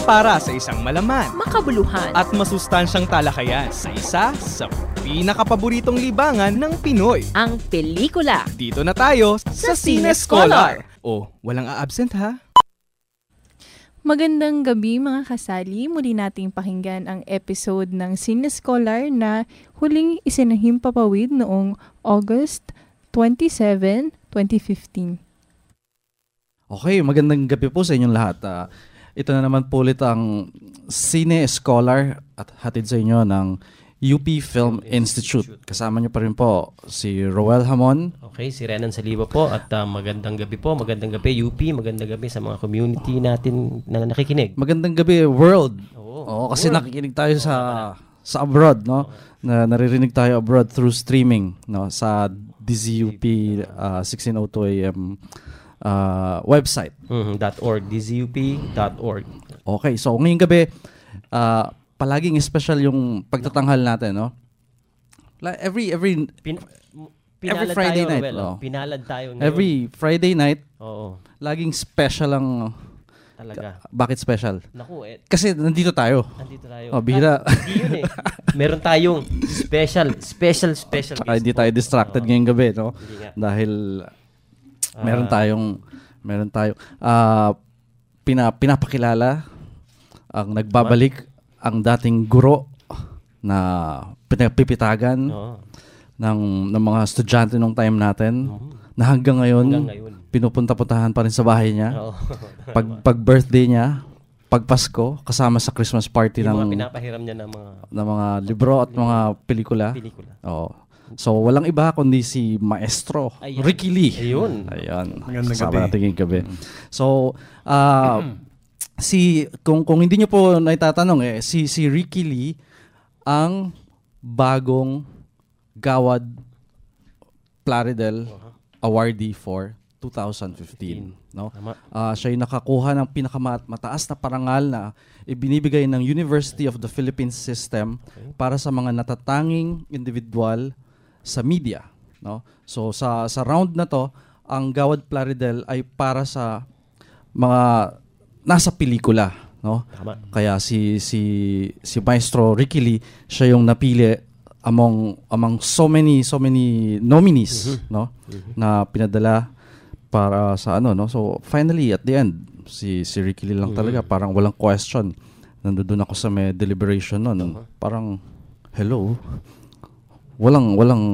para sa isang malaman, makabuluhan at masustansyang talakayan sa isa sa pinakapaboritong libangan ng Pinoy. Ang pelikula. Dito na tayo sa Cine Scholar. Oh, walang a-absent ha? Magandang gabi mga kasali. Muli nating pakinggan ang episode ng Cine Scholar na huling isinahimpapawid noong August 27, 2015. Okay, magandang gabi po sa inyong lahat. Ito na naman po ulit ang Cine Scholar at hatid sa inyo ng UP Film Institute. Kasama niyo pa rin po si Roel Hamon. Okay, si Renan Saliba po at magandang gabi po. Magandang gabi UP, magandang gabi sa mga community natin na nakikinig. Magandang gabi world. Oo, Kasi world. nakikinig tayo sa abroad, no? Na naririnig tayo abroad through streaming, no? Sa DZUP 1602 AM website. .org, dzup.org. Okay, so ngayong gabi, palaging special yung pagtatanghal natin, no? Every Pinalad Friday tayo, night. Well, pinalad tayo ngayon. Every Friday night, Oo, laging special ang... talaga. Bakit special? Naku, Kasi nandito tayo. nandito tayo. Oh, bihira. Hindi yun eh. Meron tayong special. Tsaka hindi tayo distracted ngayong gabi, no? Hindi nga. Dahil meron tayong pinapakilala ang nagbabalik ang dating guro na pinapipitagan Oo. ng mga estudyante nung time natin na hanggang ngayon pinupunta-puntahan pa rin sa bahay niya. Oo. Pag birthday niya, pag Pasko, kasama sa Christmas party Yung ng mga pinapahiram niya ng mga libro at mga pelikula. Oo. So, walang iba kundi si Maestro Ayan. Ricky Lee. Ayun. Magandang gabi. Natin ngayong gabi. So, kung hindi niyo po naitatanong si Ricky Lee ang bagong Gawad Plaridel awardee for 2015, no? Siya yung nakakuha ng pinakamataas na parangal na ibinibigay ng University of the Philippines System para sa mga natatanging individual sa media, no? So sa round na to, ang Gawad Plaridel ay para sa mga nasa pelikula, no? Kaya si Maestro Ricky Lee, siya yung napili among so many nominees, no? Na pinadala para sa no? So finally at the end si Ricky Lee lang talaga, parang walang question. Nandoon ako sa may deliberation noon. Parang hello. Walang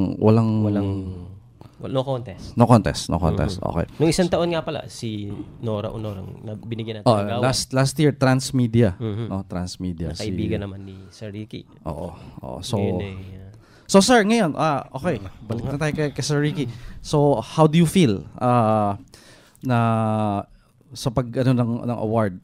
No contest. No contest. Okay. Nung isang taon nga pala si Nora Honorang na binigyan natin ng Gawad. Last year Transmedia, no? Transmedia. Kaibigan naman ni Sir Ricky. Oo. So sir, ngayon, okay, balik na tayo kay Sir Ricky. So, how do you feel na sa pag ng award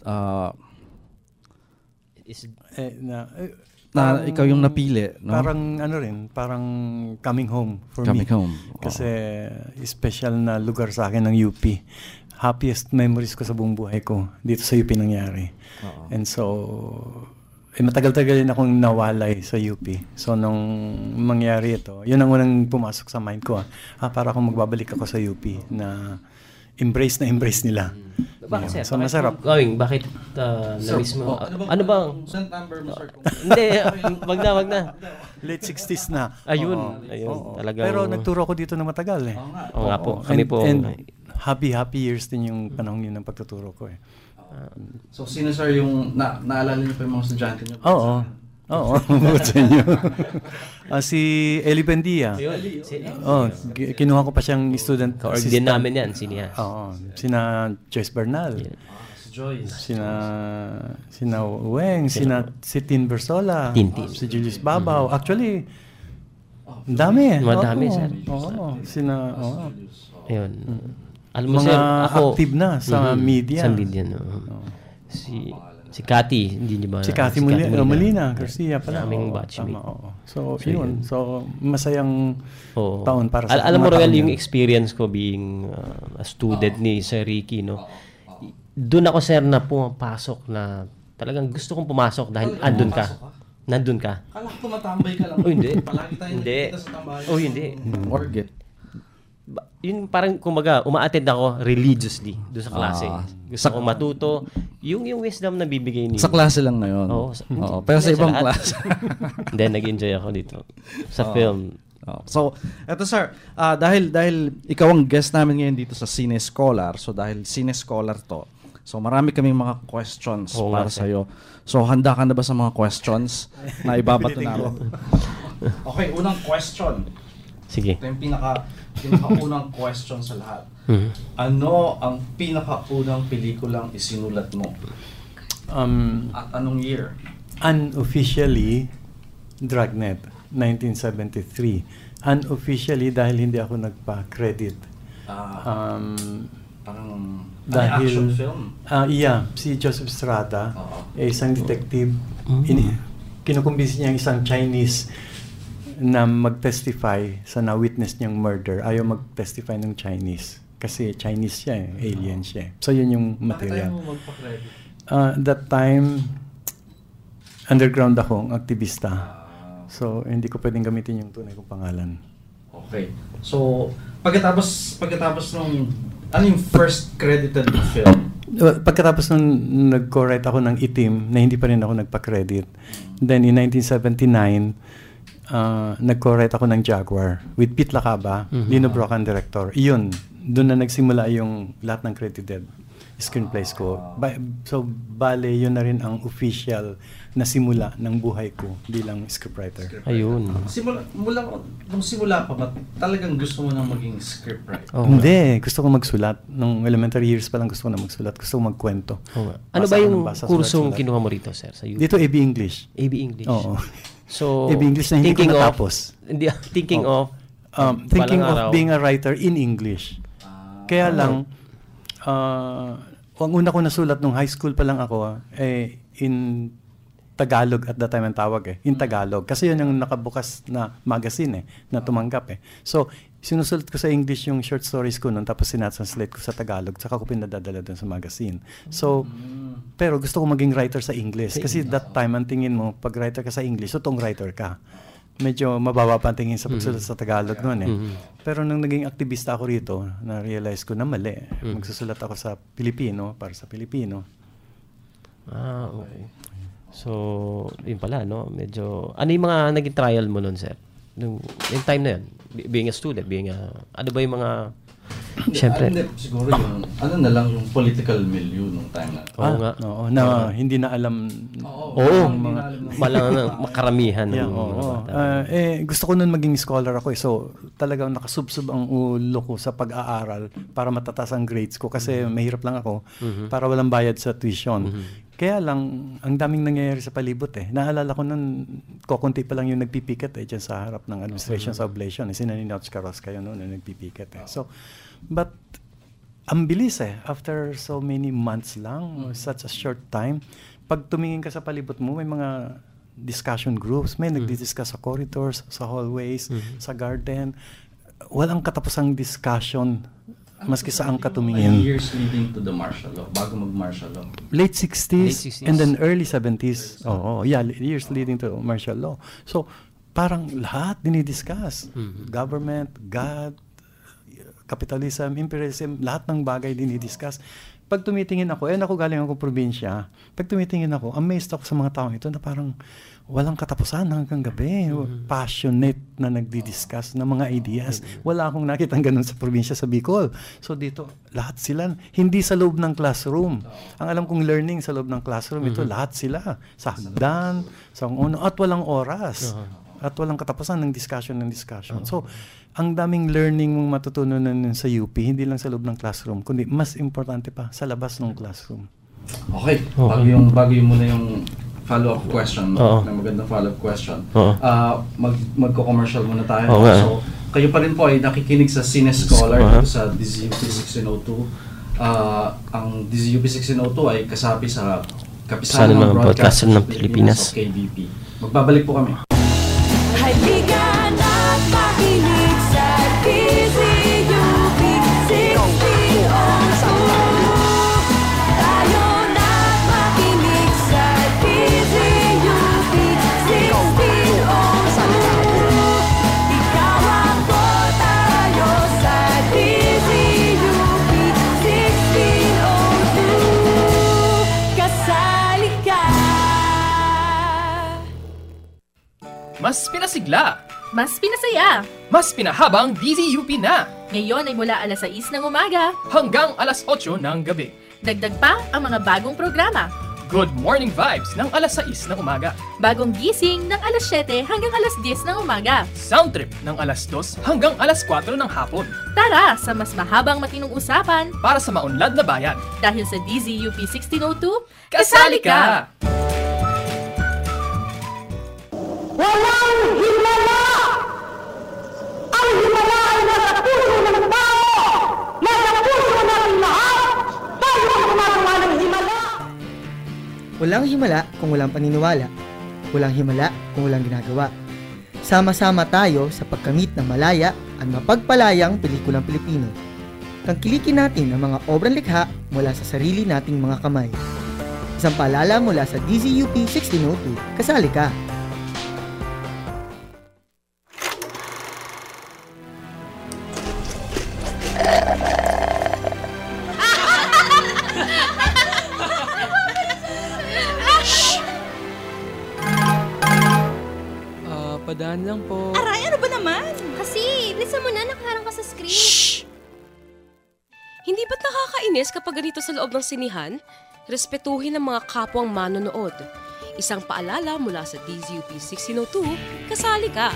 na ikaw yung napili, no? Parang coming home for coming me. Home. Kasi special na lugar sa akin ng UP. Happiest memories ko sa buong buhay ko dito sa UP nangyari. And so matagal-tagal din akong nawalay sa UP. So, nung mangyari ito, yun ang unang pumasok sa mind ko. Para akong magbabalik ako sa UP na embrace nila. Bakit, so, masarap. Bakit na-miss mo? Ano bang? Hindi, wag na. Late 60s na. Ayun. Talagang, pero nagturo ko dito na matagal eh. Oo nga po. Kami po. And happy years din yung panahon yun ng pagtuturo ko eh. So, sino sir yung naalala niyo pa yung mga estudyante niyo? Oo. Mabuti sa inyo. Si Eli Bendia. Kinuha ko pa siyang student assistant. Din namin yan, siniya. Oo. Sina Joyce Bernal. Sina Weng, si Tin Bersola. Si Julius Babaw. Actually, dami eh. Madami, sir. Ayun. Alam mo, mga ako, active na sa media. Sa media, no. Si Cathy, hindi niyo ba? Si Cathy Molina, Garcia pala. Aming batchmate. So, yun. So, masayang taon para sa alam mo, Roel, yung experience ko being a student ni Sir Ricky, no? Doon ako, sir, na pumapasok na talagang gusto kong pumasok dahil andun ka. Nandun ka. Kala ko tumatambay ka lang. Hindi. Palagi tayo hindi. Kita sa tambayan. Hindi. Forget. yun parang kumaga uma-attend ako religiously doon sa klase. Gusto ko matuto yung wisdom na bibigay niyo. Sa klase lang na yun. Oo. Pero sa ibang lahat. klase. Then nag-enjoy ako dito sa film. So, eto sir, dahil ikaw ang guest namin ngayon dito sa Cine Scholar, so dahil Cine Scholar to, so marami kaming mga questions para sa iyo. So, handa ka na ba sa mga questions na ibabato namin? Okay, unang question. Sige. Ito yung pinakaunang question sa lahat. Ano ang pinakaunang pelikulang isinulat mo? At anong year? Unofficially, Dragnet, 1973. Unofficially, dahil hindi ako nagpa-credit. Parang Dahil, action film? Si Joseph Estrada, isang detective. Kinukumbinsi niya isang Chinese na mag-testify sa na-witness niyang murder. Ayaw mag-testify ng Chinese. Kasi Chinese siya, alien siya. So, yun yung material. Bakit tayo mo magpa-credit? That time, underground akong aktivista. So, hindi ko pwedeng gamitin yung tunay kong pangalan. Okay. So, pagkatapos nung, ano yung first credited film? Pagkatapos nung nag-co-write ako ng Itim, na hindi pa rin ako nagpa-credit. Then, in 1979, nag-co-write ako ng Jaguar with Pete Lacaba, Lino Brocan director. Iyon, doon na nagsimula yung lahat ng credited screenplays ko. So, bale, yun na rin ang official na simula ng buhay ko bilang scriptwriter. Ayun. Nung simula pa ba, talagang gusto mo nang maging scriptwriter? Hindi, gusto ko magsulat. Nung elementary years pa lang gusto ko na magsulat. Gusto ko magkwento. Ano ba yung kursong kinuha mo rito, sir? Sa Dito, AB English. AB English. Oo. So, AB English na hindi ko natapos. Thinking of being a writer in English. Kaya lang, ang una ko nasulat nung high school pa lang ako, in Tagalog at that time ang tawag in Tagalog. Kasi yun yung nakabukas na magazine na tumanggap So, sinusulat ko sa English yung short stories ko noon, tapos sinatranslate ko sa Tagalog, saka ko pinadadala doon sa magazine. So, pero gusto ko maging writer sa English. Kasi that time, ang tingin mo, pag writer ka sa English, totoong writer ka. Medyo mababa pa ang tingin sa pagsulat sa Tagalog noon Pero nung naging aktivista ako rito, na-realize ko na mali. Magsusulat ako sa Pilipino, para sa Pilipino. Okay. So, yun pala, no? Medyo, ano yung mga naging trial mo noon, sir? Yung time na yun, being a student, ano ba yung mga, siyempre? Siguro yung, na lang yung political milieu nung time na. Oo nga. Oo, na hindi na alam. Makaramihan ng mga bata. Gusto ko nun maging scholar ako So, talagang nakasubsob ang ulo ko sa pag-aaral para matataas ang grades ko kasi mahirap lang ako para walang bayad sa tuition. Kaya lang, ang daming nangyayari sa palibot Naalala ko nun, kukunti pa lang yung nagpipiket dyan sa harap ng Administration sa Oblation. Sina ni Notch Carrasco yun na nagpipiket So, but, ang bilis after so many months lang, such a short time, pag tumingin ka sa palibot mo, may mga discussion groups, may nagdi-discuss sa corridors, sa hallways, sa garden. Walang katapusang discussion maski saan ka tumingin. Years leading to the martial law, bago mag-martial law. Late 60s and then early 70s. Years leading to martial law. So, parang lahat dinidiscuss. Government, God, capitalism, imperialism, lahat ng bagay dinidiscuss. Pag tumitingin ako, ako galing ako probinsya, pag tumitingin ako, amazed ako sa mga taong ito na parang walang katapusan hanggang gabi. Passionate na nagdi-discuss ng mga ideas. Wala akong nakitang ganun sa probinsya sa Bicol. So dito, lahat sila, hindi sa loob ng classroom. Ang alam kong learning sa loob ng classroom, ito lahat sila. Sa hagdan, sa at walang oras. At walang katapusan ng discussion. So, ang daming learning mong matutunan sa UP, hindi lang sa loob ng classroom, kundi mas importante pa, sa labas ng classroom. Okay. Bago yung muna yung follow-up question, na magandang follow-up question. Magko-commercial muna tayo. So, kayo pa rin po ay nakikinig sa Cine Scholar dito sa DZUP 1602. Ang DZUP 1602 ay kasapi sa Kapisanan ng Broadcaster ng Pilipinas o KBP. Magbabalik po kami. Halika na't makinig sa DZUP 1602. Tayo na't makinig sa DZUP 1602. Ikaw ang tayo sa Mas pinasigla, Mas pinasaya. mas pinahabang DZUP na, Ngayon ay mula alas 6 ng umaga. hanggang alas 8 ng gabi. Dagdag pa ang mga bagong programa. Good morning vibes ng alas 6 ng umaga. Bagong gising ng alas 7 hanggang alas 10 ng umaga. Sound trip ng alas 2 hanggang alas 4 ng hapon. Tara sa mas mahabang matinong usapan Para sa maunlad na bayan. dahil sa DZUP 1602, Kasali ka! Walang himala! Ang himala ay nasa puso ng tao! Nasa puso natin lahat! Tayo ang gumagawa ng himala! Walang himala kung walang paniniwala. Walang himala kung walang ginagawa. Sama-sama tayo sa pagkamit ng malaya at mapagpalayang pelikulang Pilipino. Tangkilikin natin ang mga obrang likha mula sa sarili nating mga kamay. Isang paalala mula sa DZUP 1602, kasali ka! Padaan lang po. Aray, ano ba naman? Kasi, bilisan mo na, nakaharang ka sa screen. Shh! Hindi ba't nakakainis kapag ganito sa loob ng sinihan? Respetuhin ang mga kapwang manonood. Isang paalala mula sa DZUP 1602, kasali ka.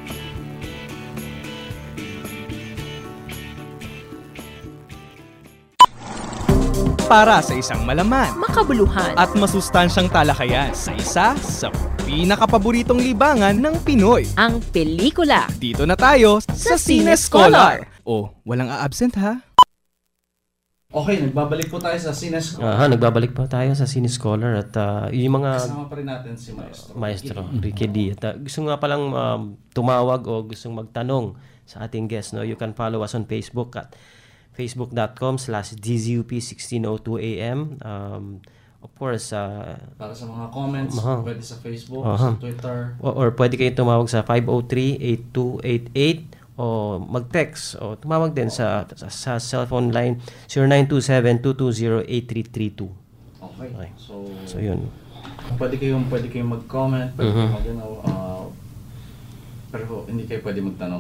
Para sa isang malaman makabuluhan at masustansyang talakayan sa isa sa pinakapaboritong libangan ng Pinoy. ang pelikula. Dito na tayo sa Cine Scholar. Oh, walang a-absent ha? Okay, nagbabalik po tayo sa Cine Scholar. Nagbabalik pa tayo sa Cine Scholar at yung mga Kasama pa rin natin si Maestro. Ricky D. At gusto nga palang tumawag o gustong magtanong sa ating guest. No? You can follow us on Facebook at facebook.com/DZUP1602am. Of course, Para sa mga comments, pwede sa Facebook, sa Twitter. Or pwede kayo tumawag sa 503-8288 o mag-text o tumawag din sa cellphone line 0927-220-8332. Okay. So yun. Pwede kayong mag-comment, pwede kayong pero hindi kayo pwede magtanong.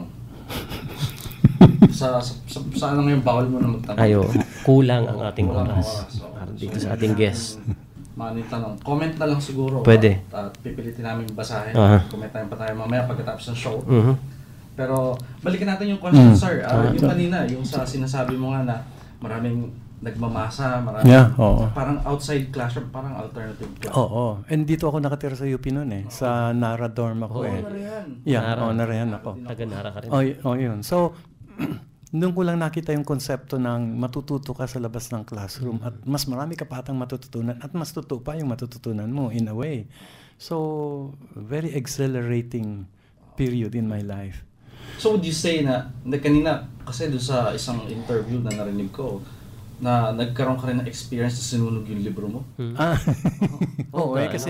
sa ano ngayon, bawal mo na magtanong. Ayo, kulang ang ating Kulang ang oras. So, Dito sa ating guest. Maraming tanong. Comment na lang siguro. Pwede. At pipilitin namin basahin. Aha. Comment tayo pa tayo mamaya pagkatapos ng show. Pero balikan natin yung question, sir. Yung kanina, yung sa sinasabi mo nga na maraming nagmamasa, maraming parang outside classroom, parang alternative classroom. Oo. And dito ako nakatira sa UP noon eh. Sa Nara dorm ako eh. Narayan ako. Taga-Nara ka rin. Yun. So, doon ko lang nakita yung konsepto ng matututo ka sa labas ng classroom at mas marami ka patang matututunan at mas totoo pa yung matututunan mo in a way. So, very exhilarating period in my life. So would you say na kanina, kasi doon sa isang interview na narinig ko, na nagkaroon ka rin ng experience na sinunog yung libro mo? Kasi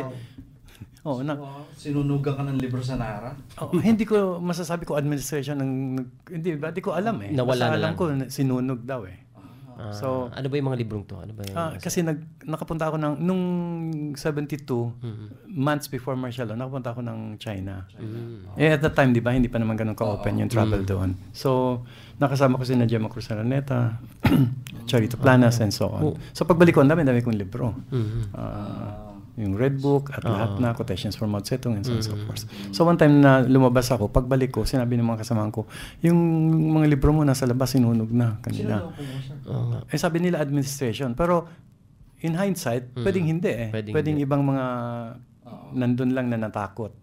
sinunugan ka ng libro sa Nara? Hindi ko masasabi ko administration hindi ko alam eh. Nawala na alam lang. ko sinunog daw eh. So ano ba yung mga librong to? Ano ba yung kasi nakapunta ako nung 72 months before martial law, nakapunta ako ng China. At that time, di ba, hindi pa naman ganun ka-open yung travel doon. So nakasama ko si Gemma Cruz Araneta, Charito Planas, and so on. So pagbalik ko, ang dami kong libro. Yung Red Book at lahat na quotations from Mao Zedong and so on and so forth. So one time na lumabas ako, pagbalik ko, sinabi ng mga kasamahan ko, yung mga libro mo nasa labas, sinunog na kanina. Sabi nila administration. Pero in hindsight, pwedeng hindi eh. Pwedeng ibang mga nandun lang na natakot.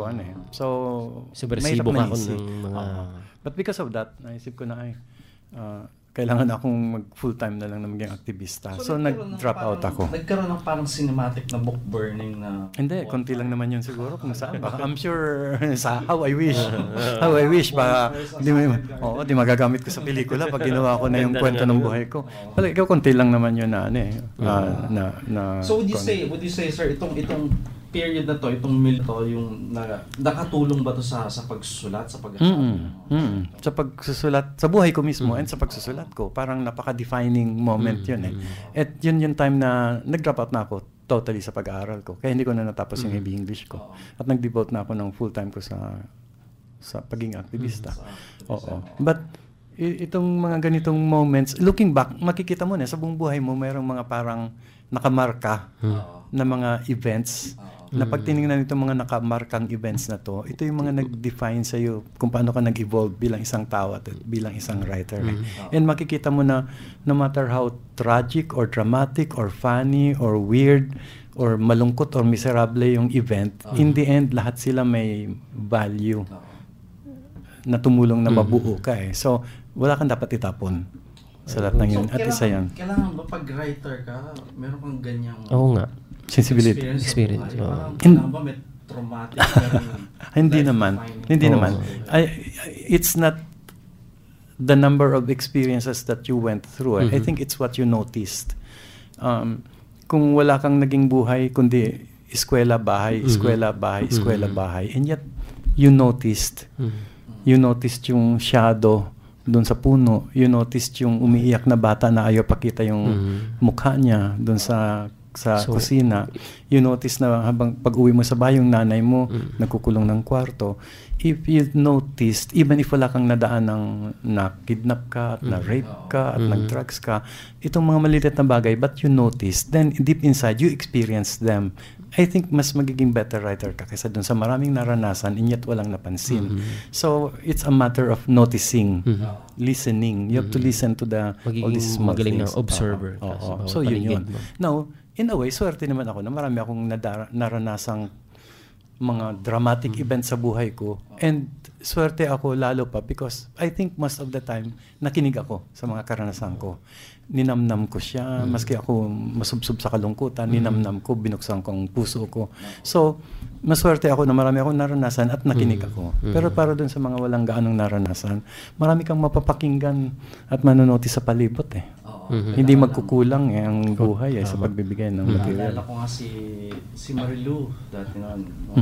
So, subversibo ka ng mga... But because of that, naisip ko na kailangan akong mag full-time na lang na maging aktivista. So nag-drop out ako. Nagkaroon ng parang cinematic na book burning na... Hindi, konti lang naman yun siguro kung saan. Baka I'm sure sa How I Wish. How I Wish. Baka di magagamit ko sa pelikula pag ginawa ko na yung kwento ng buhay ko. Wala, ikaw konti lang naman yun na So would you say sir, itong period na to, itong mill to, yung nakatulong ba to sa pagsusulat, sa sa pagsusulat, sa buhay ko mismo and sa pagsusulat ko, parang napaka-defining moment yun eh. At yun yung time na nag-drop out na ako totally sa pag-aaral ko. Kaya hindi ko na natapos yung heavy English ko. At nag-devote na ako ng full-time ko sa pagiging aktivista. Oo. But itong mga ganitong moments, looking back, makikita mo na sa buong buhay mo, mayroong mga parang nakamarka na mga events na pag tinignan itong mga nakamarkang events na to, ito yung mga nag-define sa'yo kung paano ka nag-evolve bilang isang tao at bilang isang writer. And makikita mo na no matter how tragic or dramatic or funny or weird or malungkot or miserable yung event, in the end, lahat sila may value na tumulong na mabuo ka eh. So, wala kang dapat itapon sa lahat ng yun. At isa yan. Kailangan ba pag writer ka, meron kang ganyang sensibility. Experience. Kailangan ba may traumatic? Hindi naman. It's not the number of experiences that you went through. I think it's what you noticed. Kung wala kang naging buhay, kundi eskwela, bahay, eskwela, bahay, eskwela, bahay, and yet you noticed. You noticed yung shadow doon sa puno. You noticed yung umiiyak na bata na ayaw pakita yung mukha niya doon sa kusina. You notice na habang pag-uwi mo sa bahay, yung nanay mo nagkukulong ng kwarto. If you noticed, even if wala kang nadaan ng na-kidnap ka, at na-rape ka, at nag-drugs ka, itong mga maliliit na bagay, but you noticed, then deep inside, you experience them. I think mas magiging better writer ka kaysa dun sa maraming naranasan and yet walang napansin. So, it's a matter of noticing, listening. You have to listen to all these small things. Magaling na observer. So, yun. Now, in a way, swerte naman ako na marami akong naranasang mga dramatic events sa buhay ko. And swerte ako lalo pa because I think most of the time, nakinig ako sa mga karanasan ko. Ninamnam ko siya, maski ako masubsob sa kalungkutan, ninamnam ko, binuksan ko ang puso ko. So, maswerte ako na marami akong naranasan at nakinig ako. Pero para dun sa mga walang gaanong naranasan, marami kang mapapakinggan at manonotice sa palibot eh. Hindi magkukulang ang buhay sa pagbibigay ng material. Naalala ko nga si Marilu dati noon.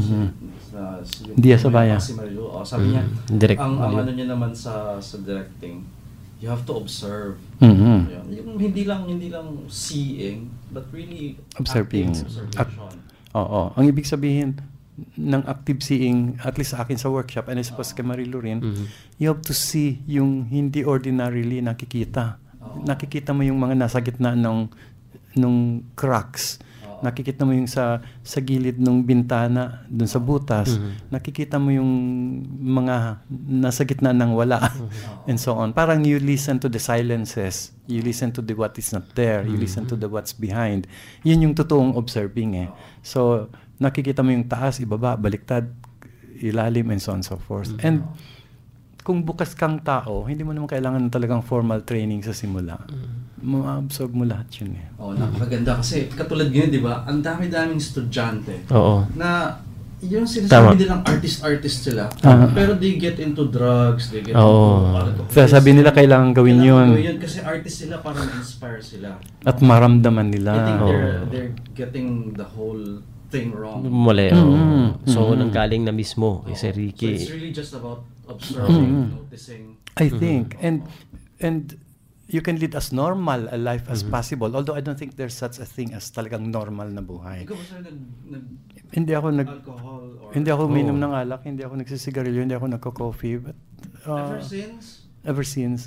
Diaz Abaya. Si Marilu. Sabi niya, ang ano niya naman sa directing, you have to observe. Yung hindi lang seeing, but really observing. Observation. Oo. Ang ibig sabihin ng active seeing, at least sa akin sa workshop, and I suppose kay Marilu rin, you have to see yung hindi ordinarily nakikita. Nakikita mo yung mga nasa gitna nung cracks. Nakikita mo yung sa gilid ng bintana dun sa butas. Nakikita mo yung mga nasa gitna ng wala and so on. Parang you listen to the silences. You listen to the what is not there. You listen to the what's behind. Yun yung totoong observing eh. So, nakikita mo yung taas, ibaba, baliktad, ilalim, and so on and so forth. And kung bukas kang tao, hindi mo naman kailangan ng talagang formal training sa simula. Ma-absorb mo lahat yun eh. Napakaganda kasi katulad ganyan, di ba? Ang dami-daming estudyante na yung sinasabi nilang artist sila, pero they get into drugs, they get into sabi nila kailangan gawin yun. Kasi artist sila para ma-inspire sila. At maramdaman nila. I think they're getting the whole thing wrong. Mali. So, nanggaling na mismo kay Sir Ricky. So, it's really just about observing, noticing. I think. And you can lead as normal a life as possible. Although I don't think there's such a thing as talagang normal na buhay. Ikaw ba sir hindi ako alcohol or hindi ako uminom ng alak, hindi ako nagsisigarilyo, hindi ako nagko-coffee. But ever since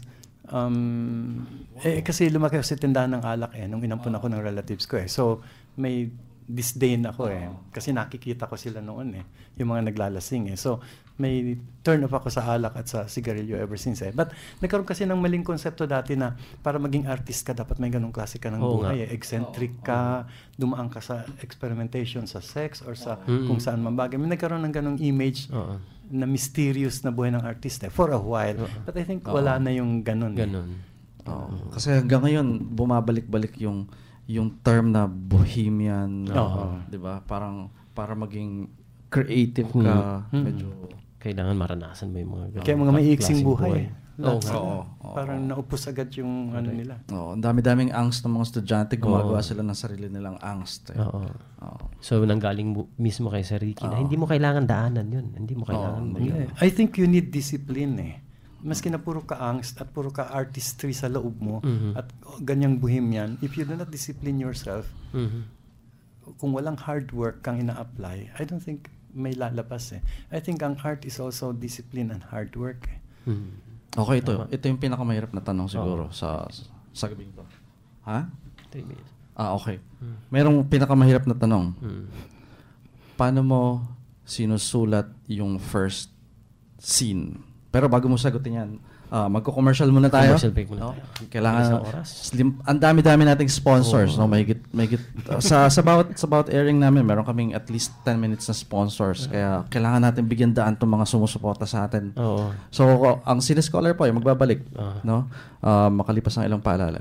kasi lumaki ako sa tindahan ng alak nung inampun ako ng relatives ko So may disdain ako kasi nakikita ko sila noon yung mga naglalasing So may turn off ako sa alak at sa sigarilyo ever since But nagkaroon kasi ng maling konsepto dati na para maging artist ka dapat may ganung klase ka ng buhay eccentric ka, dumaan ka sa experimentation sa sex or sa kung saan man bagay. May nagkaroon ng ganung image na mysterious na buhay ng artist for a while. But I think wala na yung ganun. Kasi hanggang ngayon bumabalik-balik yung term na bohemian, 'di ba? Parang para maging creative ka, medyo kailangan maranasan mo yung mga ganun. Kaya mga may iksing buhay. Parang naupos agad yung ano nila. Ang dami-daming angst ng mga estudyante, gumagawa sila ng sarili nilang angst. So nanggaling mismo kay Sir Ricky na hindi mo kailangan daanan yun. Hindi mo kailangan. I think you need discipline Maski na puro ka angst at puro ka artistry sa loob mo at ganyang bohemian, if you do not discipline yourself, kung walang hard work kang ina-apply, I don't think may lalabas eh. I think ang art is also discipline and hard work eh. Okay, ito yung pinakamahirap na tanong siguro sa gabing to. Ha? 3 minutes. Okay. Mayroong pinakamahirap na tanong. Paano mo sinusulat yung first scene? Pero bago mo sagutin yan, magko-commercial muna tayo. Commercial break muna tayo. Kailangan ang dami-dami nating sponsors, no? Mahigit sa bawat airing namin, meron kaming at least 10 minutes na sponsors. Kaya kailangan natin bigyan daan tong mga sumusuporta sa atin. So, ang Cinescholar po ay magbabalik, no? Makalipas ng ilang paalala.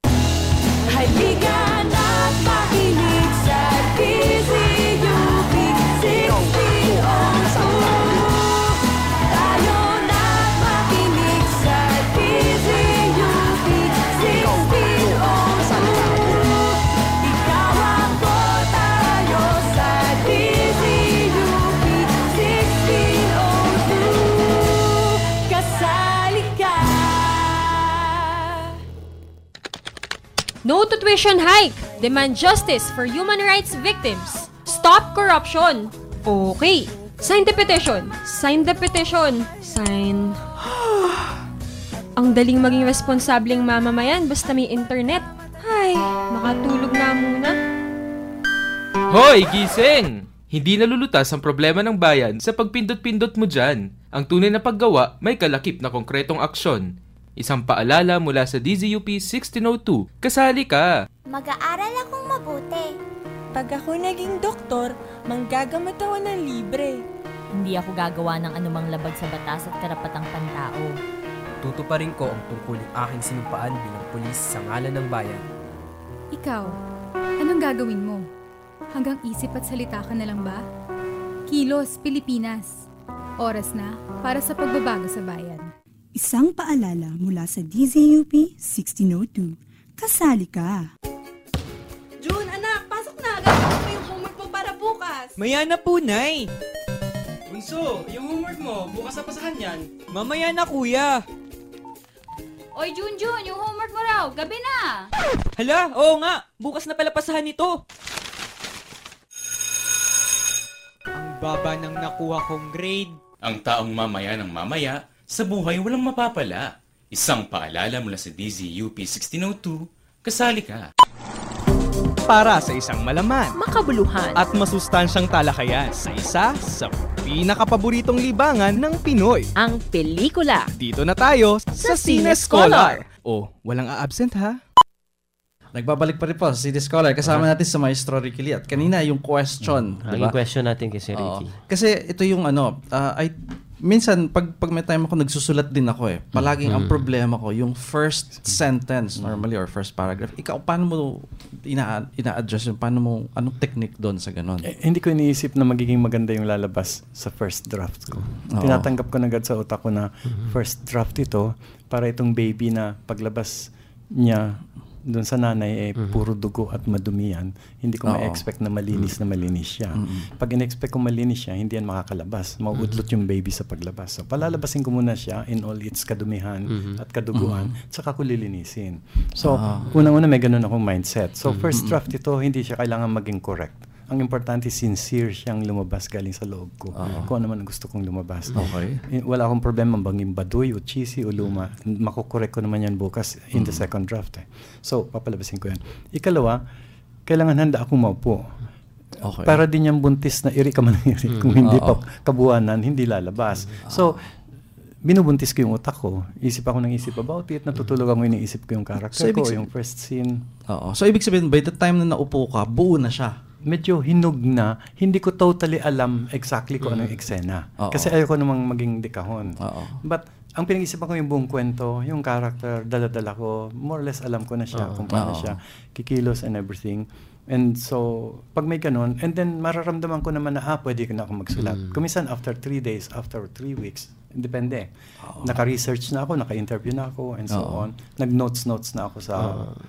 Halika na't makinig sa DZUP 1602. Tayo na't makinig sa DZUP 1602. Ikaw ako, tayo sa DZUP 1602. Kasali ka. No to tuition hike! Demand justice for human rights victims. Stop corruption! Okay. Sign the petition. Sign the petition. Sign. Ang daling maging responsableng mamamayan basta may internet. Ay, makatulog na muna. Hoy, gising! Hindi nalulutas ang problema ng bayan sa pagpindot-pindot mo dyan. Ang tunay na paggawa may kalakip na konkretong aksyon. Isang paalala mula sa DZUP 1602, kasali ka! Mag-aaral akong mabuti. Pag ako naging doktor, manggagamot ako ng libre. Hindi ako gagawa ng anumang labag sa batas at karapatang pantao. Tutuparin ko ang tungkuling aking sinumpaan bilang pulis sa ngalan ng bayan. Ikaw, anong gagawin mo? Hanggang isip at salita ka na lang ba? Kilos, Pilipinas. Oras na para sa pagbabago sa bayan. Isang paalala mula sa DZUP 1602. Kasali ka! June, anak, pasok na! Gagawin mo yung homework mo para bukas! Maya na po, Nay! Bunso, yung homework mo, bukas na pasahan yan. Mamaya na, Kuya! Oy, Junjun, yung homework mo raw, gabi na! Hala, oo nga! Bukas na pala pasahan ito! Ang baba ng nakuha kong grade. Ang taong mamaya ng mamaya, sa buhay walang mapapala. Isang paalala mula sa DZUP 1602, kasali ka. Para sa isang malaman, makabuluhan, at masustansyang talakayan sa isa sa pinakapaboritong libangan ng Pinoy. Ang pelikula. Dito na tayo sa Cinescholar. Walang a-absent ha? Nagbabalik pa rin po sa Cinescholar. Kasama natin sa Maestro Ricky Lee. At kanina yung question. Diba? Yung question natin kay si Ricky. Kasi ito yung minsan, pag may time ako, nagsusulat din ako eh. Palaging ang problema ko, yung first sentence normally or first paragraph. Ikaw, paano mo ina-address yun? Anong technique doon sa ganon? Hindi ko iniisip na magiging maganda yung lalabas sa first draft ko. Tinatanggap ko na agad sa utak ko na first draft ito para itong baby na paglabas niya doon sa nanay puro dugo at madumi yan. Hindi ko ma-expect na malinis siya. Pag in-expect ko malinis siya, hindi yan makakalabas. Mauudlot yung baby sa paglabas. So, palalabasin ko muna siya in all its kadumihan at kaduguan, saka ko lilinisin. So, unang-una may ganun akong mindset. So, first draft ito, hindi siya kailangan maging correct. Ang importante, sincere siyang lumabas galing sa loob ko. Kung ano man ang gusto kong lumabas. Okay. Wala akong problema banging baduy o cheesy o luma. Makukorek ko naman yan bukas in the second draft. So, papalabasin ko yan. Ikalawa, kailangan handa akong maupo. Okay. Para din yung buntis na iri ka man iri. Kung hindi pa kabuanan, hindi lalabas. So, binubuntis ko yung utak ko. Isip ako ng isip about it. Natutulog ako iniisip ko yung character ko, yung first scene. So, ibig sabihin, by the time na naupo ka, buo na siya. Medyo hinog na, hindi ko totally alam exactly kung anong eksena. Kasi ayoko namang maging dekahon. But ang pinag-isipan ko yung buong kwento, yung character, dala-dala ko, more or less alam ko na siya kung paano siya kikilos and everything. And so, pag may ganun, and then mararamdaman ko naman na, pwede ko na ako magsulat. Kuminsan after 3 days, after 3 weeks, depende. Naka-research na ako, naka-interview na ako, and so on. Nag-notes na ako sa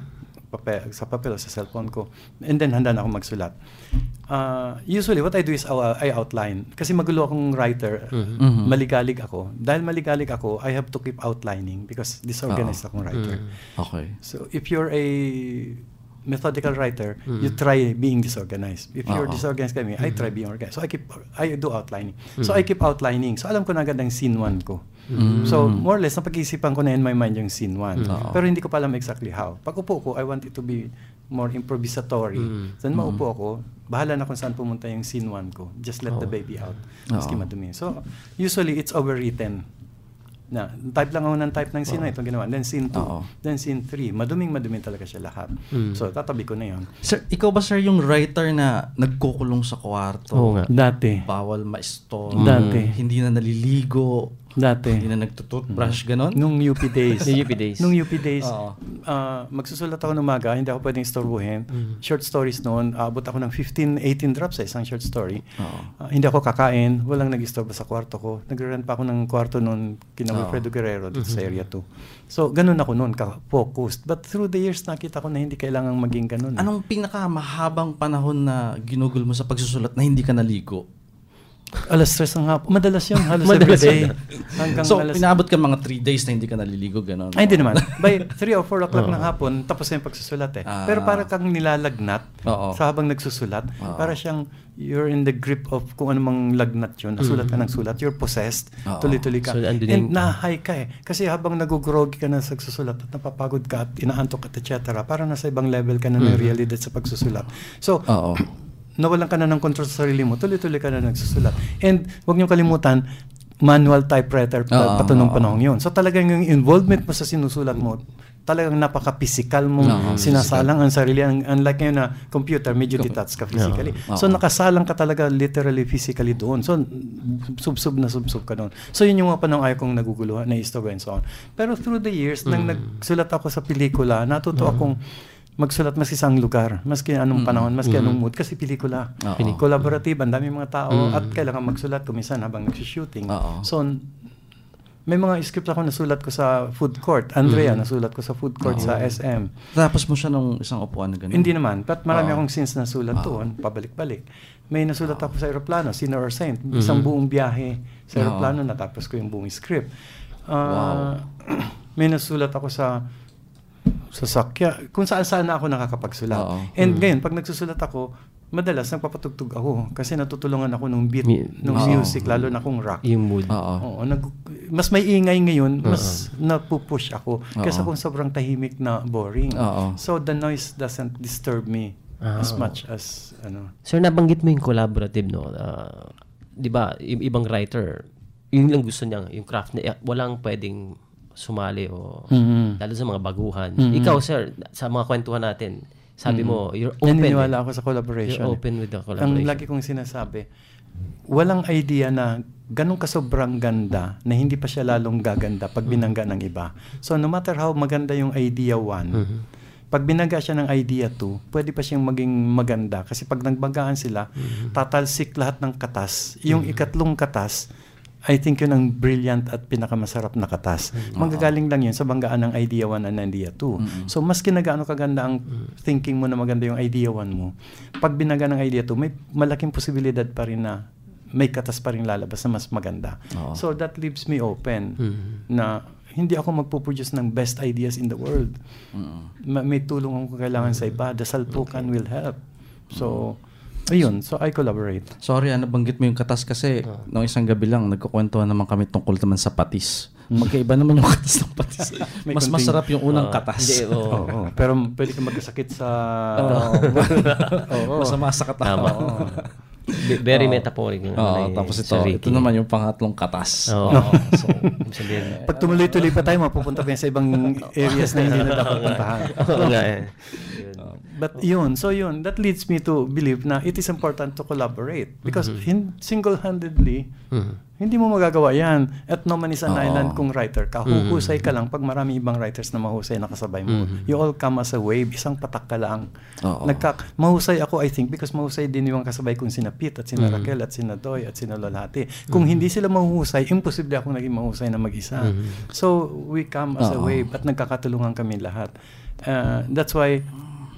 papel o sa cellphone ko. And then, handa na ako magsulat. Usually, what I do is I outline. Kasi magulo akong writer. Maligalig ako. Dahil maligalig ako, I have to keep outlining because disorganized akong writer. Okay. So, if you're a methodical writer, you try being disorganized. If you're disorganized kami, I try being organized. So I do outlining. So I keep outlining. So alam ko na agad ang scene 1 ko. So more or less, napag-isipan ko na in my mind yung scene 1. Pero hindi ko pa alam exactly how. Pag upo ko, I want it to be more improvisatory. Then maupo ako, bahala na kung saan pumunta yung scene 1 ko. Just let the baby out. Maski madumi. So usually, it's overwritten. Na type lang ako ng type ng scene na itong ginawa. Then scene 2, then scene 3. Maduming talaga siya lahat. So tatabi ko na yun. Sir, ikaw ba sir yung writer na nagkukulong sa kwarto? Oo nga. Dati. Bawal ma-store. Dati. Hindi na naliligo. Dati. Hindi na nagtututbrush, ganon? Nung UP days. Nung UP days, magsusulat ako ng umaga, hindi ako pwedeng istorbuhin. Short stories noon, abot ako ng 15-18 drops sa isang short story. Hindi ako kakain, walang nag-istorbo sa kwarto ko. Nagre-rent pa ako ng kwarto noon kina Wilfredo Guerrero dito sa area 2. So, ganun ako noon, focused. But through the years, nakita ko na hindi kailangang maging ganun. Anong pinakamahabang panahon na ginugol mo sa pagsusulat na hindi ka naligo? Alas 3 ng hapon. Madalas yun. Halos every day. So, pinabot ka mga 3 days na hindi ka naliligo, gano'n? Ay, hindi naman. By 3 or 4 o'clock ng hapon, tapos na yung pagsusulat eh. Pero para kang nilalagnat sa habang nagsusulat. Para siyang you're in the grip of kung anumang lagnat yun. Nasulat ka ng sulat. You're possessed. Tuloy-tuloy ka. So, and nahay ka eh. Kasi habang nagugrogi ka na sa pagsusulat at napapagod ka at inaantok at etc. Parang nasa ibang level ka na ng realidad sa pagsusulat. So, nawalan ka na ng control sa sarili mo, tuloy-tuloy ka na nagsusulat. And huwag niyong kalimutan, manual typewriter patunong panahon yun. So talagang yung involvement mo sa sinusulat mo, talagang napaka-physical mo, sinasalang ang sarili. Unlike ngayon na computer, medyo detached ka physically. So nakasalang ka talaga literally, physically doon. So subsub ka doon. So yun yung mga panahon ayaw kong naguguluhan, na-istorbo and so on. Pero through the years, nang nagsulat ako sa pelikula, natuto akong magsulat maski sa lugar, maski anong panahon, maski anong mood, kasi pelikula. Collaborative, ang dami mga tao, at kailangan magsulat kuminsan habang nag-shooting. So, may mga script ako nasulat ko sa food court. Andrea, nasulat ko sa food court sa SM. Tapos mo siya nung isang upuan na gano'n? Hindi naman. But marami akong scenes nasulat doon, pabalik-balik. May nasulat ako sa aeroplano, Sinner or Saint. Isang buong biyahe sa aeroplano, natapos ko yung buong script. May nasulat ako sa sakya, kung saan ako nakakapagsulat. And ngayon, pag nagsusulat ako, madalas nagpapatugtog ako kasi natutulungan ako ng beat, ng music, lalo na kung rock. Yung mood. Mas may ingay ngayon, mas napupush ako kaysa kung sobrang tahimik na boring. So the noise doesn't disturb me as much as Sir, nabanggit mo yung collaborative, no? Di ba, ibang writer, yun lang gusto niya, yung craft na walang pwedeng sumali o lalo sa mga baguhan. Ikaw, sir, sa mga kwentuhan natin, sabi mo, you're open. Naniniwala ako sa collaboration. You're open with the collaboration. Ang lagi kong sinasabi, walang idea na ganun kasobrang ganda na hindi pa siya lalong gaganda pag binangga ng iba. So no matter how maganda yung idea 1, pag binangga siya ng idea 2, pwede pa siyang maging maganda. Kasi pag nagbanggaan sila, tatalsik lahat ng katas. Yung ikatlong katas, I think yun ang brilliant at pinakamasarap na katas. Manggagaling lang yun sa banggaan ng idea 1 and idea 2. So, mas kinagaano kaganda ang thinking mo na maganda yung idea 1 mo. Pag binaga ng idea 2, may malaking posibilidad pa rin na may katas pa rin lalabas na mas maganda. So, that leaves me open na hindi ako magpuproduce ng best ideas in the world. May tulong ako kailangan sa iba. The salpukan will help. So, ayun, so I collaborate. Sorry, nabanggit mo yung katas kasi noong isang gabi lang, nagkukwentuhan naman kami tungkol naman sa patis. Magkaiba naman yung katas ng patis. Mas masarap yung unang katas. Pero pwede ka magkasakit sa... Masama sa katawan. Very metaphoric. Tapos ito naman yung pangatlong katas. So, pag tumuloy-tuloy pa tayo, mapupunta pa sa ibang areas na hindi na dapat puntahan. But that leads me to believe na it is important to collaborate because single-handedly, hindi mo magagawa yan. At no man is an island kung writer ka. Huhusay ka lang pag marami ibang writers na mahusay na kasabay mo. You all come as a wave, isang patak ka lang. Mahusay ako, I think, because mahusay din yung kasabay kong sina Pete at sina Raquel at sina Doy at sina Lolate. Kung hindi sila mahusay, imposible akong naging mahusay na mag-isa. So, we come as a wave at nagkakatulungan kami lahat. That's why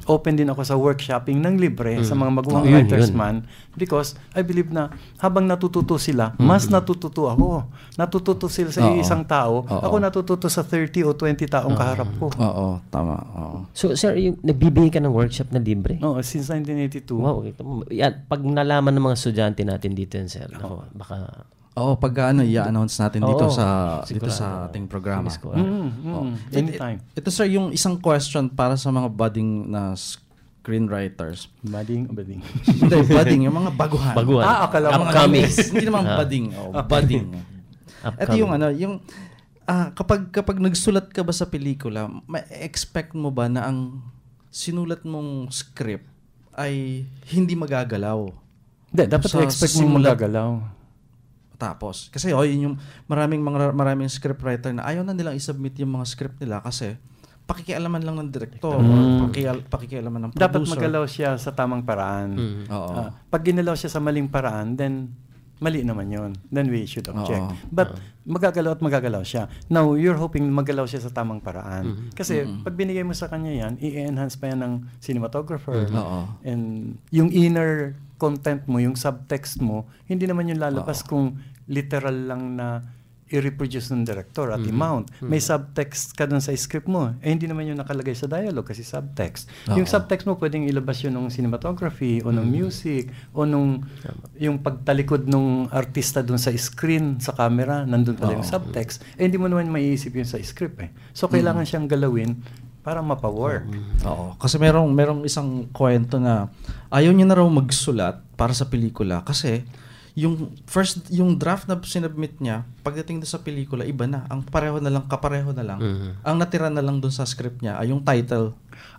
open din ako sa workshopping ng libre sa mga maguwang writers man because I believe na habang natututo sila, mas natututo ako. Natututo sila sa isang tao, ako natututo sa 30 o 20 taong kaharap ko. Oo, tama. So, sir, yung nagbibigay ka ng workshop na libre? Oo, since 1982. Wow, yan, pag nalaman ng mga estudyante natin dito yan, sir, baka... pag i-announce natin dito sa ating programa. Anytime. Ito sir, yung isang question para sa mga budding na screenwriters. Budding? Hindi, budding, yung mga baguhan. Akala mo hindi naman budding. Budding. Ito yung kapag nagsulat ka ba sa pelikula, ma-expect mo ba na ang sinulat mong script ay hindi magagalaw? Hindi, dapat expect mo magagalaw. Tapos, kasi yun yung maraming scriptwriter na ayaw na nilang isubmit yung mga script nila kasi pakikialaman lang ng director, pakikialaman ng producer. Dapat magalaw siya sa tamang paraan. Pag ginalaw siya sa maling paraan, then mali naman yun. Then we should object. But magagalaw siya. Now, you're hoping magalaw siya sa tamang paraan. Kasi pag binigay mo sa kanya yan, i-enhance pa yan ng cinematographer. And yung inner content mo, yung subtext mo, hindi naman yung lalabas kung literal lang na i-reproduce ng director at i-mount. May subtext ka dun sa script mo. Hindi naman yung nakalagay sa dialogue kasi subtext. Yung subtext mo, pwedeng ilabas yun ng cinematography o ng music o yung pagtalikod ng artista dun sa screen, sa camera, nandun pala yung subtext. Hindi mo naman maiisip yun sa script eh. So, kailangan siyang galawin para mapower. Kasi merong isang kwento na ayaw niya na raw magsulat para sa pelikula kasi yung draft na sinubmit niya, pagdating doon sa pelikula, iba na. Ang kapareho na lang. Ang natira na lang doon sa script niya ay yung title.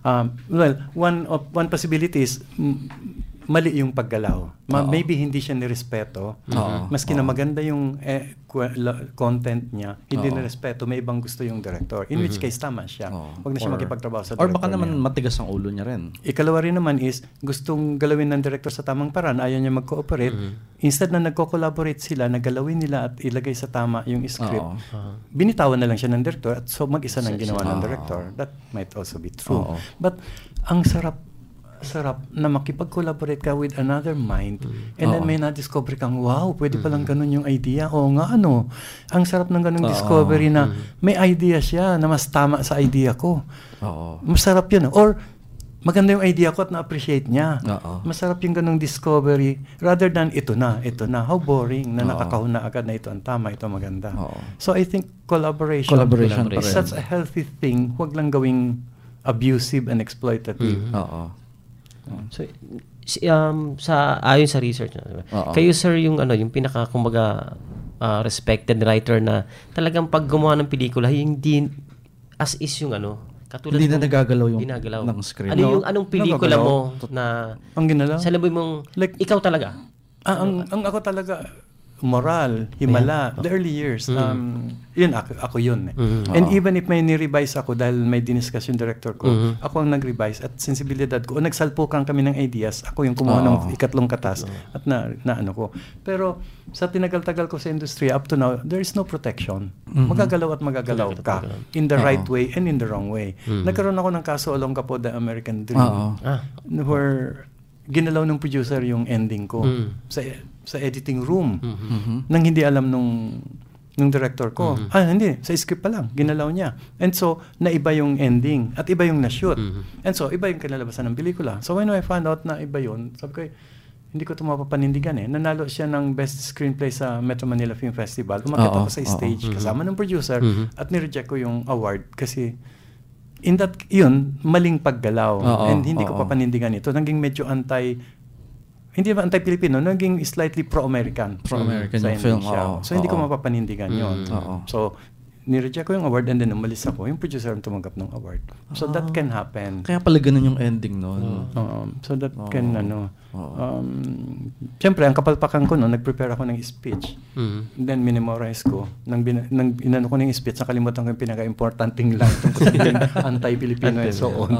One possibility is mali yung paggalaw. Maybe hindi siya nirespeto. Maski na maganda yung content niya, hindi nirespeto, may ibang gusto yung director. In which case, tama siya. Huwag na siya makipagtrabaho sa director. Or baka naman matigas ang ulo niya rin. Ikalawa rin naman is, gustong galawin ng director sa tamang paraan, ayaw niya mag-cooperate. Instead na nagko-collaborate sila, nagalawin nila at ilagay sa tama yung script, binitawan na lang siya ng director at so mag-isa nang ginawa ng director. That might also be true. But ang sarap na makipag-collaborate ka with another mind and then may na-discover kang, wow, pwede palang ganun yung idea. Ang sarap ng ganung discovery na may idea siya na mas tama sa idea ko. Masarap yun. Or, maganda yung idea ko at na-appreciate niya. Masarap yung ganung discovery rather than ito na. How boring na nakakahuna agad na ito ang tama, ito maganda. So, I think collaboration is such a healthy thing. Huwag lang gawing abusive and exploitative. So ayon sa research kayo sir yung pinaka respected writer na talagang pag gumawa ng pelikula hindi as is yung katulad hindi na nagagalaw yung ng script. Anong pelikula mo na ang ginalaw? Sa laboy mong ikaw talaga? Ang ako talaga Moral, Himala, the early years. Yun, ako yun. And even if may ni-revise ako dahil may diniscuss yung director ko, ako ang nag-revise at sensibilidad ko. O nagsalpukan kami ng ideas, ako yung kumuha ng ikatlong katas at na ko. Pero sa tinagal-tagal ko sa industry, up to now, there is no protection. Magagalaw at magagalaw ka in the right way and in the wrong way. Nagkaroon ako ng kaso along po The American Dream where ginalaw ng producer yung ending ko sa editing room nang hindi alam nung director ko. Hindi, sa script pa lang ginalaw niya. And so naiba yung ending at iba yung na-shoot. And so iba yung kinalabasan ng pelikula. So when I found out na iba yun, sabi ko, hindi ko ito mapapanindigan Nanalo siya ng best screenplay sa Metro Manila Film Festival. Umakyat ako sa stage kasama ng producer at ni-reject ko yung award kasi in that, yun, maling paggalaw. And hindi ko papanindigan ito. Naging medyo hindi ba anti-Pilipino, naging slightly pro-American. Pro-American yung film. So, hindi ko mapapanindigan yun. So, ni-reject ko yung award and then umalis ako. Yung producer ang tumanggap ng award. So, that can happen. Kaya pala ganun yung ending, no? So, that can, siyempre, ang kapalpakan ko, nag-prepare ako ng speech. Then, minimorize ko. Nang inano ko ng speech, nakalimutan ko yung pinaka-importanting lang tungkol sa anti-Pilipino and so on.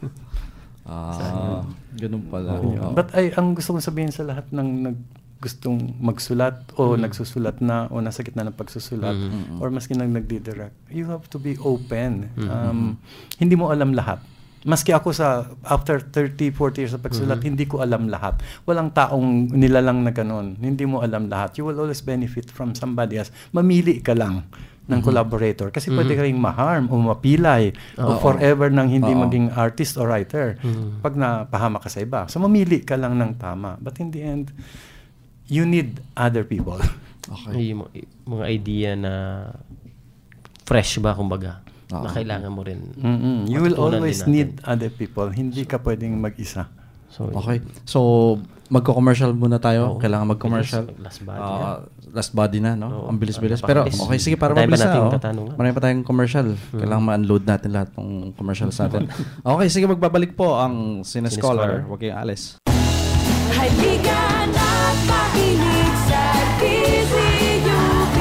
Ganun pala. But ang gusto kong sabihin sa lahat ng gustong magsulat o nagsusulat na o nasa gitna ng pagsusulat or maski nang nagdidirect, you have to be open. Hindi mo alam lahat. Maski ako after 30, 40 years sa pagsulat, hindi ko alam lahat. Walang taong nilalang na ganun. Hindi mo alam lahat. You will always benefit from somebody else. Mamili ka lang ng collaborator. Kasi pwede ka rin ma-harm o mapilay o forever nang hindi maging artist or writer pag napahamak ka sa iba. So mamili ka lang ng tama. But in the end, you need other people. Okay. Yung mga idea na fresh ba, kumbaga, na kailangan mo rin. You will always need other people. Hindi ka pwedeng mag-isa. Okay. So, magko-commercial muna tayo. Kailangan mag-commercial. Last body na, no? Ang bilis-bilis. Pero, okay, sige, para mabilis na. Marami pa tayong commercial. Kailangan ma-unload natin lahat ng commercials natin. Okay, sige, magbabalik po ang Cinescholar. Huwag kayong alis. Halika na't makinig sa DZUP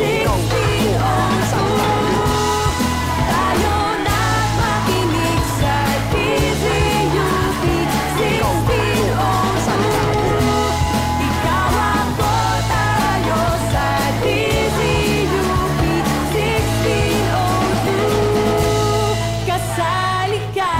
1602. Tayo na't makinig sa DZUP 1602. Ikaw ako, tayo sa DZUP 1602. Kasali ka.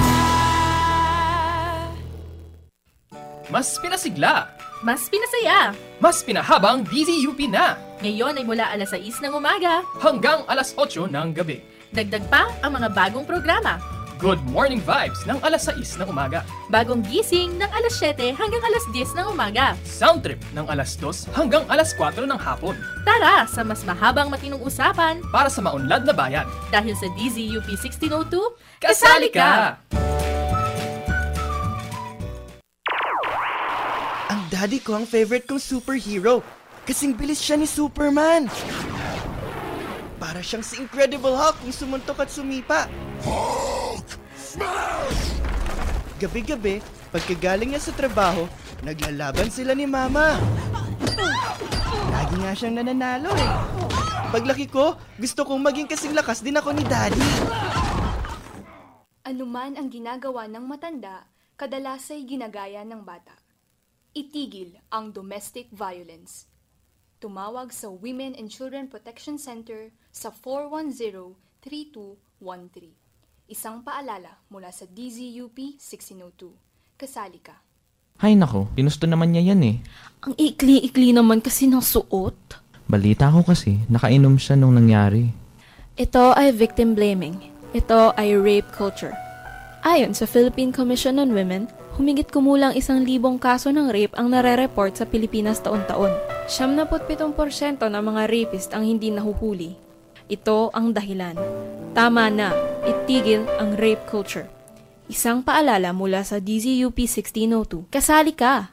Mas pinasigla, Mas pinasaya. mas pinahabang DZUP na. Ngayon ay mula alas 6 ng umaga Hanggang alas 8 ng gabi. Dagdag pa ang mga bagong programa. Good Morning Vibes ng alas 6 ng umaga. Bagong gising ng alas 7 hanggang alas 10 ng umaga. Sound Trip ng alas 2 hanggang alas 4 ng hapon. Tara sa mas mahabang matinong usapan Para sa maunlad na bayan. dahil sa DZUP 1602, Kasali ka! Ang daddy ko ang favorite kong superhero. Kasing bilis siya ni Superman. Para siyang si Incredible Hulk kung sumuntok at sumipa. Hulk smash! Gabi-gabi, pagkagaling niya sa trabaho, naglalaban sila ni Mama. Lagi nga siyang nananalo eh. Paglaki ko, gusto kong maging kasing lakas din ako ni Daddy. Anuman ang ginagawa ng matanda, kadalasay ginagaya ng bata. Itigil ang domestic violence. Tumawag sa Women and Children Protection Center sa 410-3213. Isang paalala mula sa DZUP 1602. Kasali ka. Hay nako, pinusto naman niya yan eh. Ang ikli-ikli naman kasi ng suot. Balita ko kasi, nakainom siya nung nangyari. Ito ay victim blaming. Ito ay rape culture. Ayon sa Philippine Commission on Women, humigit kumulang 1,000 kaso ng rape ang nare-report sa Pilipinas taon-taon. 77% ng mga rapist ang hindi nahuhuli. Ito ang dahilan. Tama na, itigil ang rape culture. Isang paalala mula sa DZUP 1602. Kasali ka!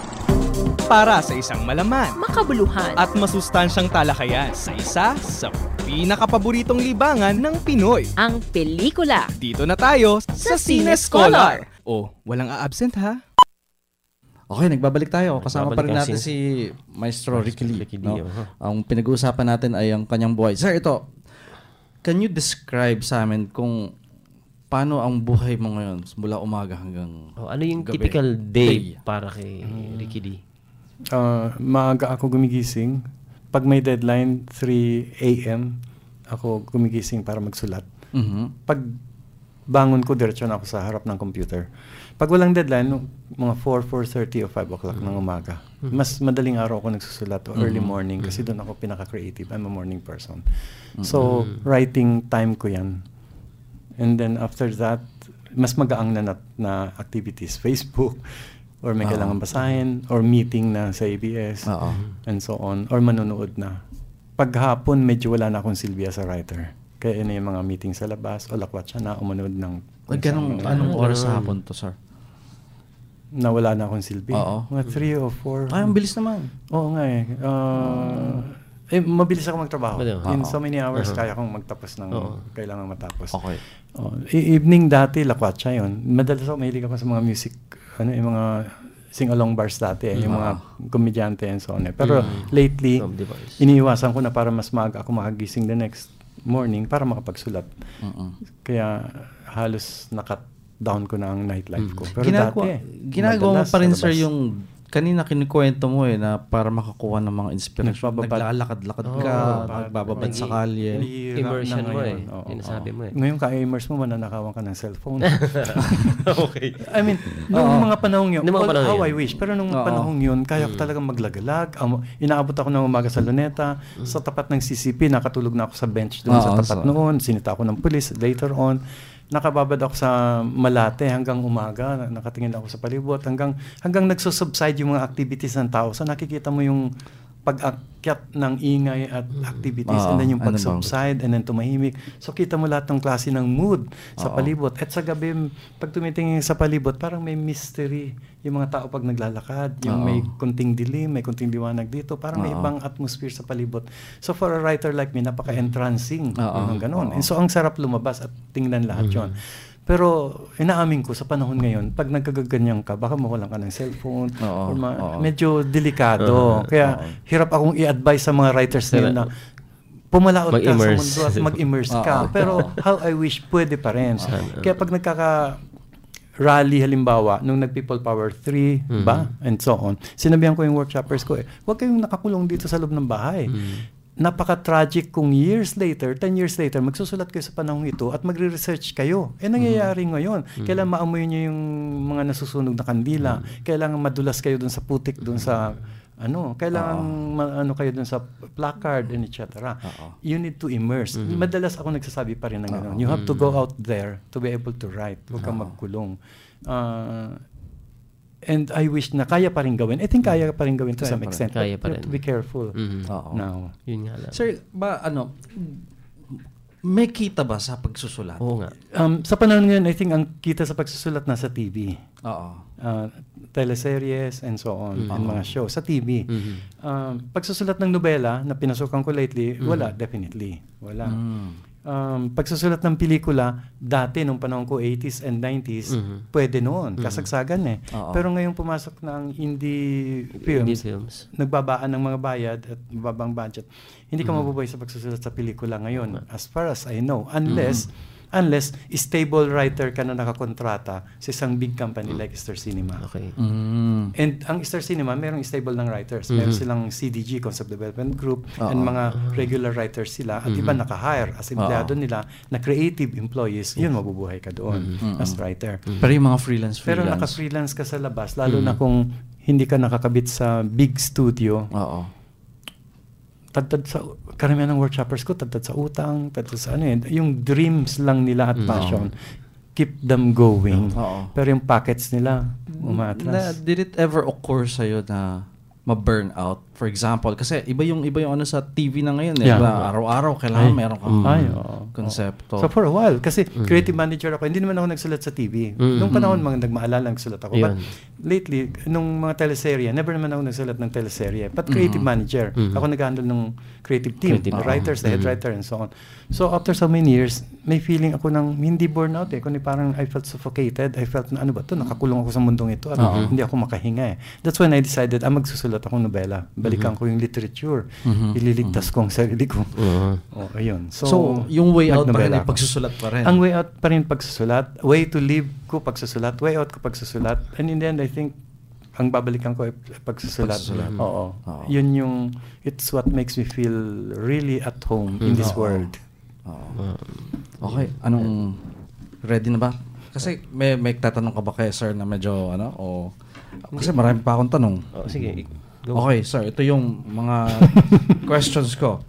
Para sa isang malaman, makabuluhan, at masustansyang talakayan sa isa sa pinakapaboritong libangan ng Pinoy. Ang pelikula. Dito na tayo sa Cinescholar. Oh, walang a-absent ha? Okay, nagbabalik tayo. Kasama pa rin natin si Maestro Ricky Lee. No? Ang pinag-uusapan natin ay ang kanyang buhay. Sir, ito, can you describe sa amin kung paano ang buhay mo ngayon mula umaga hanggang ano yung gabi? Typical day para kay Ricky Lee? Maaga ako gumigising. Pag may deadline, 3 a.m. ako gumigising para magsulat. Pag bangon ko, diretso na ako sa harap ng computer. Pag walang deadline, mga 4:30 o 5 o'clock ng umaga. Mas madaling araw ako nagsusulat o early morning kasi doon ako pinaka-creative. I'm a morning person. So, writing time ko yan. And then after that, mas magaang na activities. Facebook, or may kailangan basahin, or meeting na sa ABS, and so on, or manonood na. Paghapon, medyo wala na akong silbi as a writer. Kaya yun na yung mga meeting sa labas, o lakwat siya na, o manood ng... Anong oras sa hapon to, sir? Nawala na akong silbi. Mga 3 o 4. Ay, ang bilis naman. Oo nga eh. Mabilis ako magtrabaho. In so many hours, kaya kong magtapos ng kailangan matapos. Okay. Evening dati, lakwat siya yun. Madalas ako, mahilig ako sa mga music, yung mga sing-along bars dati, yung mga komedyante and so on. Pero lately, iniiwasan ko na para mas maaga ako makagising the next morning para makapagsulat. Kaya halos nakat down ko na ang nightlife ko. Pero ginagawa mo pa rin, sir, yung kanina kinikwento mo na para makakuha ng mga inspiration, naglalakad-lakad ka, nagbababad sa kalye. Immersion mo Yung nasabi mo Ngayon ka-immerse mo, mananakawan ka ng cellphone. Okay. I mean, nung mga panahong yun, how I wish, pero nung panahong yun, kaya ko talagang maglagalag. Inaabot ako ng umaga sa Luneta, sa tapat ng CCP, nakatulog na ako sa bench doon sa tapat noon, sinita ako ng pulis later on. Nakababad ako sa Malate hanggang umaga, nakatingin ako sa palibot, hanggang nagsusubside yung mga activities ng tao. So nakikita mo yung pag-akyat ng ingay at activities and then yung pag-subside and then tumahimik. So kita mo lahat ng klase ng mood sa palibot. At sa gabi, pag tumitingin sa palibot, parang may mystery yung mga tao pag naglalakad. Yung may kunting dilim, may kunting liwanag dito. Parang may ibang atmosphere sa palibot. So for a writer like me, napaka-entrancing yung ganun. And so ang sarap lumabas at tingnan lahat yon. Pero inaamin ko sa panahon ngayon, pag nagkagaganyan ka, baka mawalan ka ng cellphone, medyo delikado. Kaya hirap akong i-advise sa mga writers ngayon na pumalaot ka sa mundo at mag-immerse ka. Pero how I wish pwede pa rin. Kaya pag nagkaka-rally halimbawa, nung nag-People Power 3, ba? And so on. Sinabihan ko yung workshoppers ko, huwag kayong nakakulong dito sa loob ng bahay. Napaka-tragic kung years later, 10 years later, magsusulat kayo sa panahong ito at magre-research kayo. Nangyayari ngayon. Kailangan maamoy nyo yung mga nasusunog na kandila. Kailangan madulas kayo dun sa putik, dun sa kailangan kayo dun sa placard and etc. You need to immerse. Madalas ako nagsasabi pa rin ng gano'n. You have to go out there to be able to write. Huwag kang magkulong. And I wish na kaya pa rin gawin. I think kaya pa rin gawin to some extent. Kaya pa rin. To be careful now. Yun nga lang. Sir, may kita ba sa pagsusulat? Oo nga. Sa panahon ngayon, I think ang kita sa pagsusulat nasa TV. Teleseries and so on. And mga show. Sa TV. Pagsusulat ng nobela na pinasukan ko lately, wala. Definitely. Wala. Pagsusulat ng pelikula, dati nung panahon ko 80s and 90s, pwede noon, kasagsagan Pero ngayong pumasok ng indie films, nagbabaan ng mga bayad at mababang budget, hindi ka mabubuhay sa pagsusulat sa pelikula ngayon, as far as I know, unless stable writer ka na nakakontrata sa isang big company like Star Cinema. Okay. And ang Star Cinema, merong stable ng writers. Meron silang CDG, Concept Development Group, and mga regular writers sila. At iba naka-hire as empleyado nila na creative employees. Yun, mabubuhay ka doon as writer. Pero yung mga freelance. Pero naka-freelance ka sa labas, lalo na kung hindi ka nakakabit sa big studio. Tadtad sa karamihan ng workshoppers ko, tadtad sa utang, tadtad sa yung dreams lang nila at passion, keep them going. Pero yung pockets nila, umatras. Did it ever occur sa'yo na ma-burn out? For example, kasi iba yung sa TV na ngayon. Araw-araw, kailangan meron kang konsepto. So for a while, kasi creative manager ako, hindi naman ako nagsulat sa TV. Nung panahon, nagmaalala, nagsulat ako. But lately, nung mga teleserye, never naman ako nagsulat ng teleserye. But creative manager. Ako nag-handle ng creative team, the writers, the head writer, and so on. So after so many years, may feeling ako ng hindi burnout kundi parang I felt suffocated. I felt na nakakulong ako sa mundong ito at hindi ako makahinga That's when I decided, magsusulat akong nobela. Balikan ko yung literature. Ililigtas ko ang sarili ko. Ayun. So yung way out pa rin ay pagsusulat pa rin? Ang way out pa rin pagsusulat. Way to live ko pagsusulat. Way out ko pagsusulat. And in the end, I think, ang babalikan ko ay pagsusulat. Oo. Yun yung, it's what makes me feel really at home in this world. Okay. Anong, ready na ba? Kasi may tatanong ka ba kay sir na medyo, kasi marami pa akong tanong. Sige. Go. Okay, sir. Ito yung mga questions ko.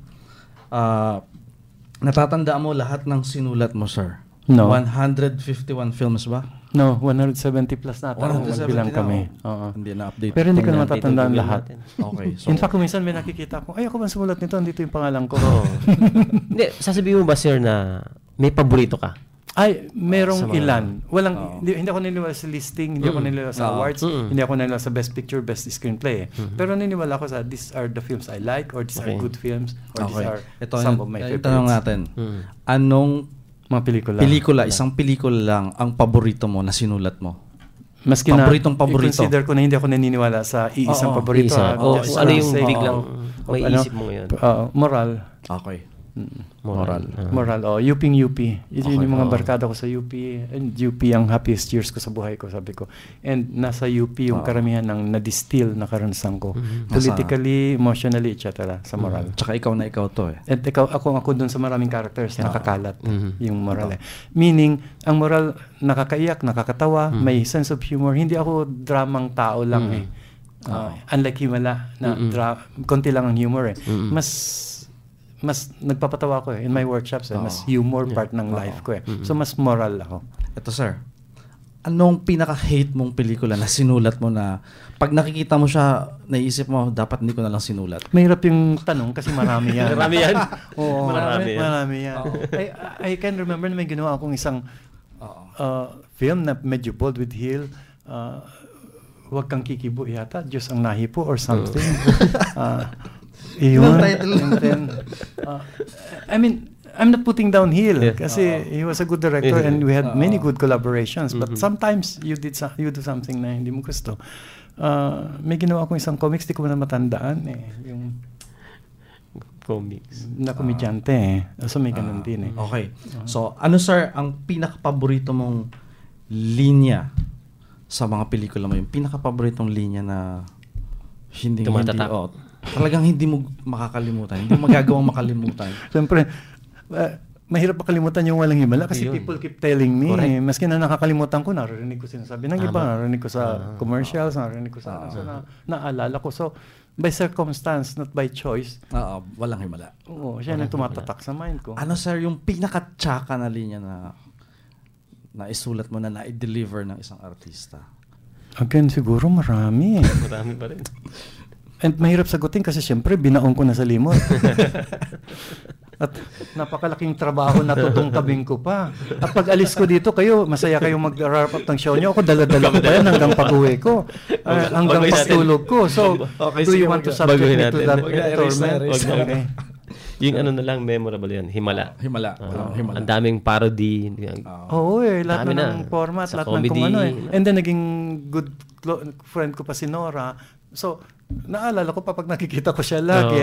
Natatandaan mo lahat ng sinulat mo, sir? No. 151 films ba? No, 170 plus na. 170 bilang na. kami. Hindi na-update. Pero hindi ko na matatandaan lahat. Okay. So, in fact, minsan may nakikita ko, ako ba sumulat nito? Andito yung pangalan ko. Hindi, sasabihin mo ba, sir, na may paborito ka? Merong ilan. Hindi ako naniniwala sa listing, hindi ako naniniwala sa awards, hindi ako naniniwala sa best picture, best screenplay. Pero naniniwala ako sa these are the films I like, or these are good films, or these are some of my favorites. Tanong natin, anong mga pelikula, isang pelikula lang ang paborito mo na sinulat mo? Maski paborito. I-consider ko na hindi ako naniniwala sa iisang paborito. Ano yung biglang may isip mo ngayon? Moral. Okay. Moral. Moral. UP. Yun yung mga barkada ko sa UP. And UP ang happiest years ko sa buhay ko, sabi ko. And nasa UP yung karamihan ng na-distill na karanasan ko. Politically, emotionally, etc. sa moral. Tsaka ikaw na ikaw to eh. At ako dun sa maraming characters na nakakalat yung moral eh. Meaning, ang moral nakakaiyak, nakakatawa, may sense of humor. Hindi ako dramang tao lang eh. Unlike Himala na konti lang ang humor eh. Mas nagpapatawa ko eh in my workshops eh. Mas humor part ng life ko eh. So mas moral ako. Ito sir, anong pinaka-hate mong pelikula na sinulat mo na pag nakikita mo siya, naisip mo, dapat hindi ko na lang sinulat? Mahirap yung tanong kasi marami yan. Marami yan? Oo, marami yan. I can remember na may ginawa akong isang film na medyo bold with heel. Huwag kang kikibo yata, Diyos ang nahipo or something. Iyon. I mean, I'm not putting down Hill kasi he was a good director and we had many good collaborations. But sometimes you do something na hindi mo gusto. May ginawa akong isang comics, di ko na matandaan eh. Yung comics. Na komedyante eh. So may ganun din eh. Okay. So ano sir, ang pinaka-paborito mong linya sa mga pelikula mo? Yung pinaka-paboritong linya na talagang hindi mo makakalimutan. Hindi mo magagawang makalimutan. Siyempre, mahirap makalimutan yung walang himala kasi people keep telling me. Maski na nakakalimutan ko, naririnig ko sinasabi ng iba, naririnig ko sa commercials, naririnig ko sa naalala ko. So, by circumstance, not by choice. Walang himala. Oo, siya na tumatatak sa mind ko. Ano sir, yung pinaka-tsaka na linya na isulat mo na na-deliver ng isang artista? Again, siguro marami. Marami pa rin. And mahirap sagutin kasi siyempre binaon ko na sa limot. At napakalaking trabaho na tutungtabing ko pa. At pag alis ko dito, kayo, masaya kayong mag-wrap up ng show nyo. Ako dala-dala ko pa yan hanggang pag-uwi ko. Hanggang pagtulog ko. So, do you want to subject me to that torment? Yung ano na lang, memorable yan. Himala. Ang daming parody. Oo lahat na ng format, lahat ng kung ano eh. And then naging good friend ko pa si Nora. So, naalala ko pa pag nakikita ko siya lagi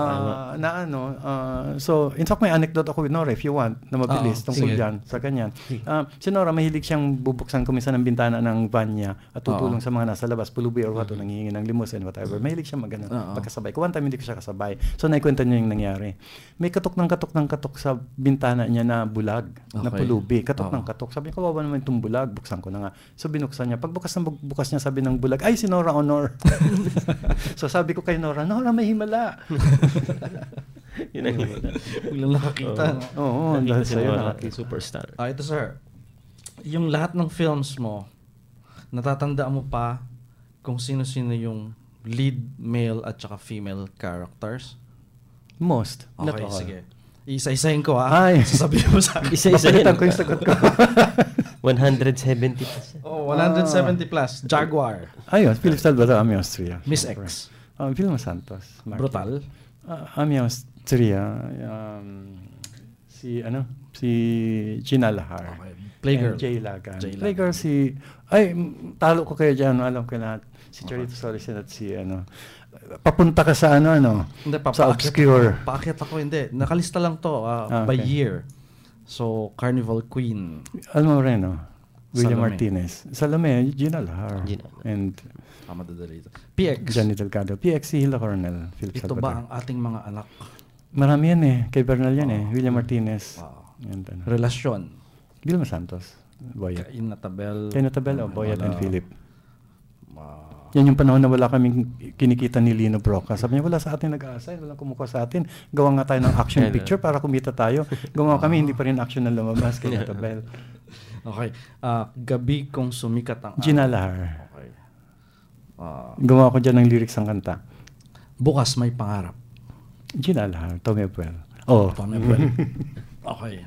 so in fact may anecdote ako with Nora if you want na mabilis tungkol dyan sa ganyan. Si Nora mahilig siyang bubuksan kuminsan ng bintana ng van niya at tutulong sa mga nasa labas, pulubi or what, nanghihingi ng limousine, whatever. Mahilig siya magano pagkasabay ko. One time hindi ko siya kasabay, so naikwento niya yung nangyari. May katok sa bintana niya na bulag na pulubi, katok ng katok. Sabi ko, kawawa naman itong bulag, buksan ko na nga. So binuksan niya, pagbukas niya, sabi ng bulag, ay si Nora Honor. So sabi ko kay Nora, may himala. Yun ang himala. Biglang nakakita. Oo, dahil sa'yo nakakita. Superstar. Ito sir, yung lahat ng films mo, natatandaan mo pa kung sino-sino yung lead male at saka female characters? Most. Okay, sige. Isa-isahin ko sasabihin mo sa akin. Isa-isahin ko yung sagot ko. 170 plus. 170 plus. Jaguar. Ayun, Philip Salvador, Ami Austria. Miss X. Vilma Santos. Brutal. Ami Austria. Si Gina Lahar. Okay. Playgirl. Jay Lagan. Playgirl talo ko kayo dyan. Alam ko lahat. Si Charito Solicen at si papunta ka sa Hindi, sa obscure. Paakyat ako, hindi. Nakalista lang to by year. So, Carnival Queen. Alma Moreno. William Martinez. Salome. Gina Lahar. And madadalito. PX. Johnny Delgado. PX si Hilda Coronel. Philip Ito Salvador. ba ang ating mga anak? Marami yan eh. Kay Bernal yan eh. William Martinez. Relasyon. Vilma Santos. Boyet. Kay Natabel. Boyet and Philip. Yan yung panahon na wala kaming kinikita ni Lino Broca. Sabi niya, wala sa atin nag-aasay, walang kumukuha sa atin. Gawa nga tayo ng action picture para kumita tayo. Gawa kami, hindi pa rin action na lumabas kay Natabel. Okay. Gabi kung sumikat ang Gina Lahar. Okay. Gawa ko dyan ng lyrics ng kanta. Bukas may pangarap. Gina Lahar. Tommy Abuel. Tommy Abuel. Okay.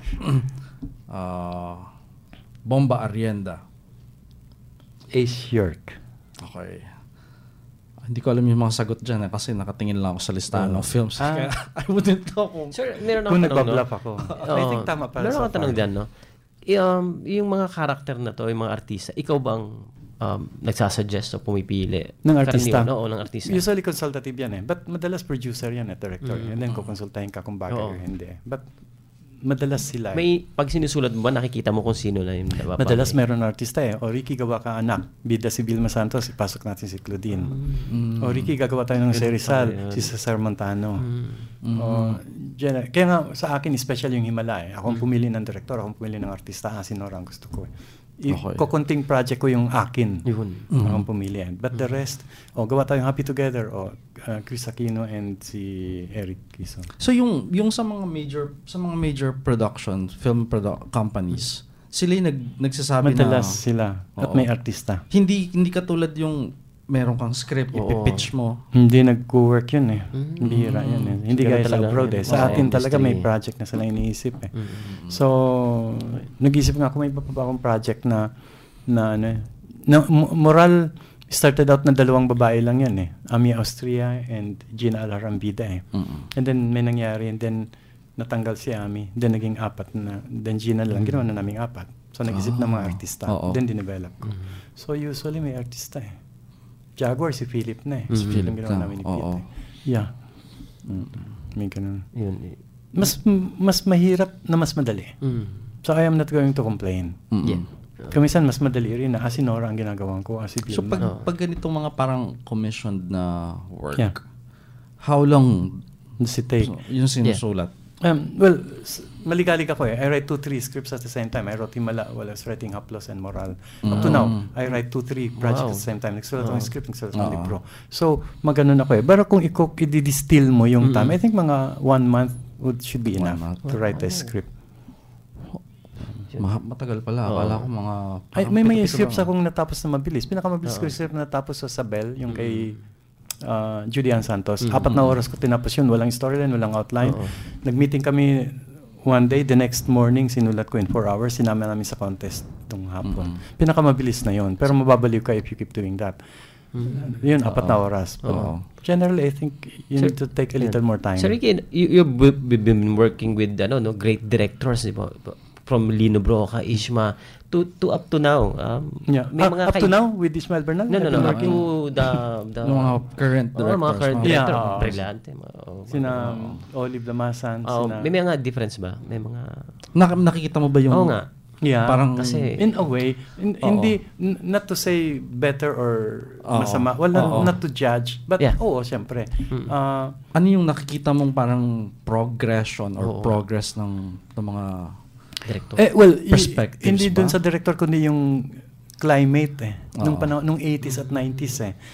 Bomba Arrienda. Ace York. Okay. Hindi ko alam yung mga sagot dyan kasi nakatingin lang ako sa listahan ng films. Kaya I wouldn't know kung... Sir, meron ako kung tanong, nagbablap ako. I think tama pala. Meron ako tanong dyan, no? Yung mga karakter na to, yung mga artista, ikaw bang nagsasuggest o pumipili? Ng artista? Oo, ng artista. Usually consultative yan eh. But madalas producer yan at director. And then kukonsultahin ka kung bagay o hindi. But madalas sila. May, pag sinusulat mo ba, nakikita mo kung sino na yung dapat? Madalas meron artista eh. O Ricky, gawa ka anak. Bida si Vilma Santos, ipasok natin si Claudine. O Ricky, gagawa tayo ng Serizal, si Cesar Montano. Kaya nga sa akin, special yung Himala eh. Akong pumili ng director, akong pumili ng artista. Si Nora ang gusto ko eh. Kukunting project ko yung akin. Akong pumili. But the rest, gawa tayong Happy Together, Chris Aquino and si Eric Quezon. So yung sa mga major production, film companies, sila yung nagsasabi madalas sila at may artista. Hindi katulad yung meron kang script, ipipitch mo. Hindi nag-work yun eh. Bihira yun eh. Hindi gaya sa abroad eh. Sa atin talaga may project na sila iniisip eh. So, nag-isip nga ako may iba pa akong project na moral, started out na 2 babae lang yan eh. Ami Austria and Gina Alarambida eh. And then may nangyari and then natanggal si Ami. Then naging 4 na. Then Gina lang. Ginawa na namin 4. So nag-isip ng mga artista. Then dinevelop ko. So usually may artista eh. Jaguar, si Philip na eh. Si Philip ginawa namin ni Pete. Yeah. May ganun. Mas mahirap na mas madali. So I am not going to complain. Kamisan mas madali rin na si Nora ang ginagawa ko. So pag ganitong mga parang commissioned na work, how long does it take? Yung sinusulat? Well, maligalig ako eh. I write 2-3 scripts at the same time. I wrote Himala while I was writing Haplos and Moral. Up to now, I write 2-3 projects at the same time. Nagsulat ako ng script, nagsulat ako ng libro. So, maganon ako eh. Pero kung i-distill mo yung time, I think mga 1 month should be enough to write a script. Matagal pala. Akala ko mga... May scripts akong natapos na mabilis. Pinakamabilis ko yung script na natapos sa Sabel, yung kay Julian Santos. 4 na oras ko tinapos yun. Walang storyline, walang outline. Nag-meeting kami one day, the next morning, sinulat ko in 4 hours. Sinama namin sa contest itong hapon. Pinakamabilis na yun. Pero mababaliw ka if you keep doing that. Yun, 4 na oras. Generally, I think you need to take a little more time. Sir Ricky, you've been working with great directors, di ba? From Lino Broca, Ishma, to up to now. Up to now with Ismael Bernal? No. Up to the mga current directors. Mga current director. Brillante. Sina Olive Lamasan. May mga difference ba? May mga... Nakikita mo ba yung... Oo nga. Yeah, parang kasi in a way, hindi, not to say better or masama, not to judge, but syempre. Ano yung nakikita mong parang progression or progress ng mga director? Perspectives hindi dun sa director kundi yung climate nung panahon, nung 80s at 90s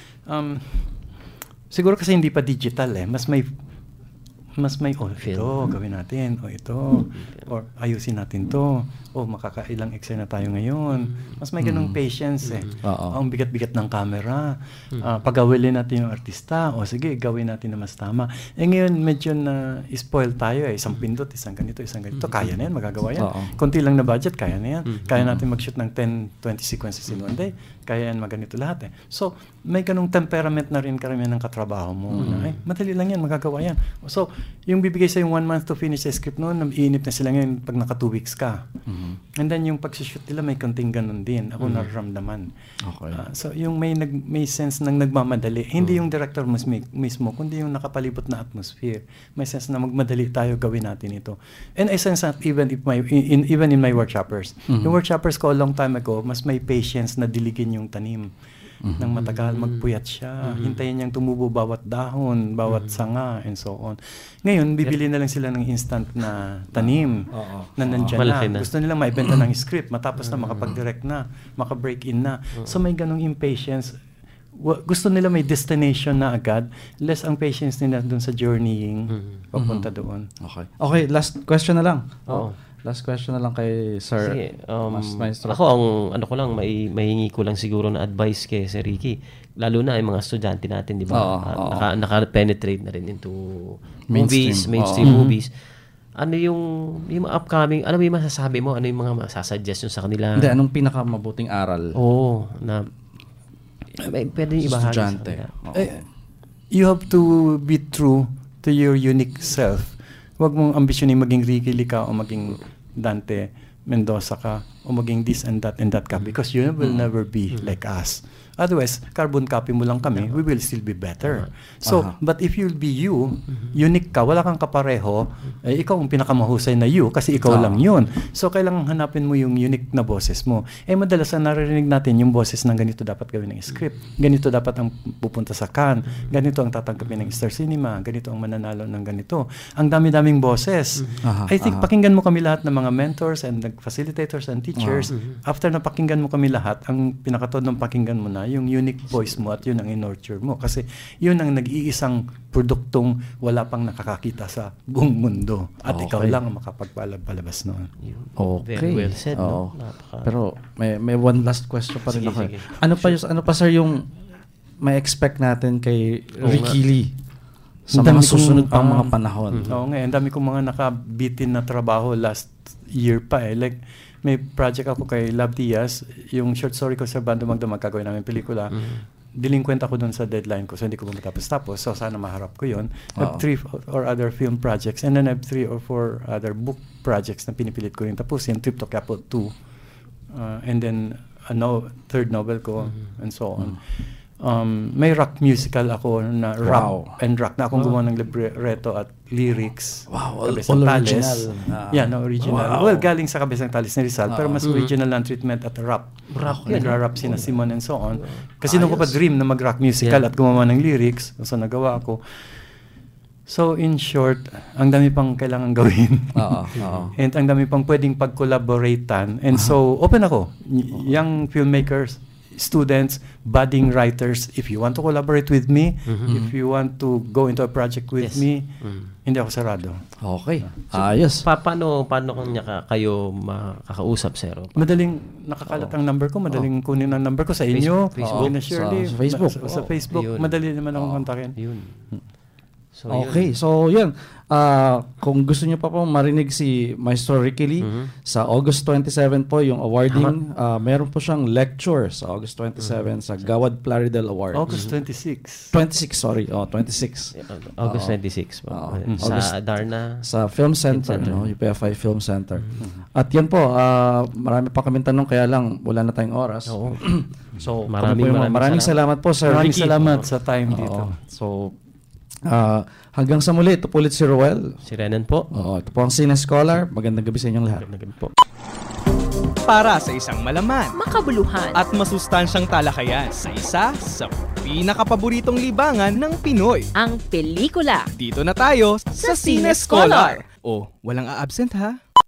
siguro kasi hindi pa digital mas may ito, gawin natin, ito, or ayusin natin to, makakailang eksena tayo ngayon. Mas may ganung patience ang bigat-bigat ng camera. Pagawilin natin yung artista, sige, gawin natin na mas tama. Ngayon, medyo na spoil tayo isang pindot, isang ganito. Kaya na yan, magagawa yan. Konti lang na budget, kaya na yan. Kaya natin mag-shoot ng 10-20 sequences in one day. Kaya yan, maganito lahat So, may ganung temperament na rin karamihan ng katrabaho mo. Madali lang yan, magagawa yan. So, yung bibigay sa yung 1 month to finish the script noon, iinip na sila ngayon pag naka 2 weeks ka. And then yung pag-shoot nila may konting ganun din. Ako nararamdaman. Okay. So yung may sense ng nagmamadali. Hindi yung director mismo, kundi yung nakapalibot na atmosphere. May sense na magmadali tayo, gawin natin ito. And I sense that even in my workshoppers. Yung workshoppers ko a long time ago, mas may patience na diligin yung tanim. Nang matagal, magpuyat siya. Hintayin niyang tumubo bawat dahon, bawat sanga, and so on. Ngayon, bibili na lang sila ng instant na tanim na nandyan na. Gusto nilang maibenta ng script, matapos na makapag-direct na, maka-break in na. So may ganong impatience. Gusto nila may destination na agad, less ang patience nila dun sa journeying papunta doon. Okay, last question na lang. Last question na lang kay Sir. Sige, ako ang mahingi ko lang siguro na advice kay Sir Ricky. Lalo na yung mga estudyante natin, di ba? Naka-penetrate na rin into mainstream movies. Ano yung upcoming, ano yung masasabi mo? Ano yung mga masasuggest sa kanila? Hindi, anong pinakamabuting aral? Na pwede ibahagi sa kanila. You have to be true to your unique self. Huwag mong ambisyonin maging Ricky Licao o maging Dante Mendoza ka. o maging this and that ka because you will never be like us. Otherwise, carbon copy mo lang kami, we will still be better. So, but if you'll be you, unique ka, wala kang kapareho, ikaw ang pinakamahusay na you kasi ikaw lang yun. So, kailangan hanapin mo yung unique na boses mo. Madalas na naririnig natin yung boses ng ganito dapat gawin ng script, ganito dapat ang pupunta sa Cannes, ganito ang tatanggapin ng Star Cinema, ganito ang mananalo ng ganito. Ang dami-daming boses. I think pakinggan mo kami lahat ng mga mentors and facilitators and teachers. After na pakinggan mo kami lahat, ang pinakatod ng pakinggan mo na yung unique voice mo at yun ang in-nurture mo. Kasi yun ang nag-iisang produktong wala pang nakakakita sa buong mundo. At ikaw lang ang makapagpalabas noon. Okay. Very well said. No? Pero may one last question pa rin ako. Ano pa sir yung may expect natin kay Ricky Lee sa mga susunod pang mga panahon? Oo nga, ang dami kong mga nakabitin na trabaho last year pa Like, may project ako kay Lab Diaz, yung short story ko sa Bando Magdamag, gagawin namin pelikula. Delinquent ako dun sa deadline ko, so hindi ko matapos-tapos. So sana maharap ko yun. I have 3 or other film projects, and then I have 3 or 4 other book projects na pinipilit ko rin tapusin. Trip to Quiapo 2. And then third novel ko, and so on. May rock musical ako na rap and rock na akong gumawa ng libreto at lyrics. All original. Original. Well, galing sa Kabisang Talis ni Rizal, pero mas original ang treatment at rap. Nagra-rap sina Simon and so on. Kasi nung ko pa dream na mag-rock musical at gumawa ng lyrics, so nagawa ako. So, in short, ang dami pang kailangan gawin. And ang dami pang pwedeng pag-collaboratean. And so, open ako. Young filmmakers, students, budding writers, if you want to collaborate with me, if you want to go into a project with me, hindi ako sarado. Okay. Ayos. Paano kayo makakausap, sir? Madaling nakakalat ang number ko, madaling kunin ang number ko sa inyo, Facebook. Sa Facebook. Madali naman akong kontakin. So, okay, so yun. Kung gusto niyo pa po marinig si Maestro Ricky Lee, sa August 27 po yung awarding, meron po siyang lecture sa August 27 sa Gawad Plaridel Award. August 26. 26. August 26 po. Sa Darna. Sa Film Center, UPFI Film Center. At yan po, marami pa kami tanong, kaya lang wala na tayong oras. So, maraming salamat po, Sir Ricky. Maraming salamat sa time dito. So, hanggang sa muli, ito po ulit si Roel. Si Renan po. Ito po ang Cine Scholar. Magandang gabi sa inyong lahat. Magandang gabi po. Para sa isang malaman, makabuluhan, at masustansyang talakayan sa isa sa pinakapaboritong libangan ng Pinoy. Ang pelikula. Dito na tayo sa Cine Scholar. Walang a-absent ha?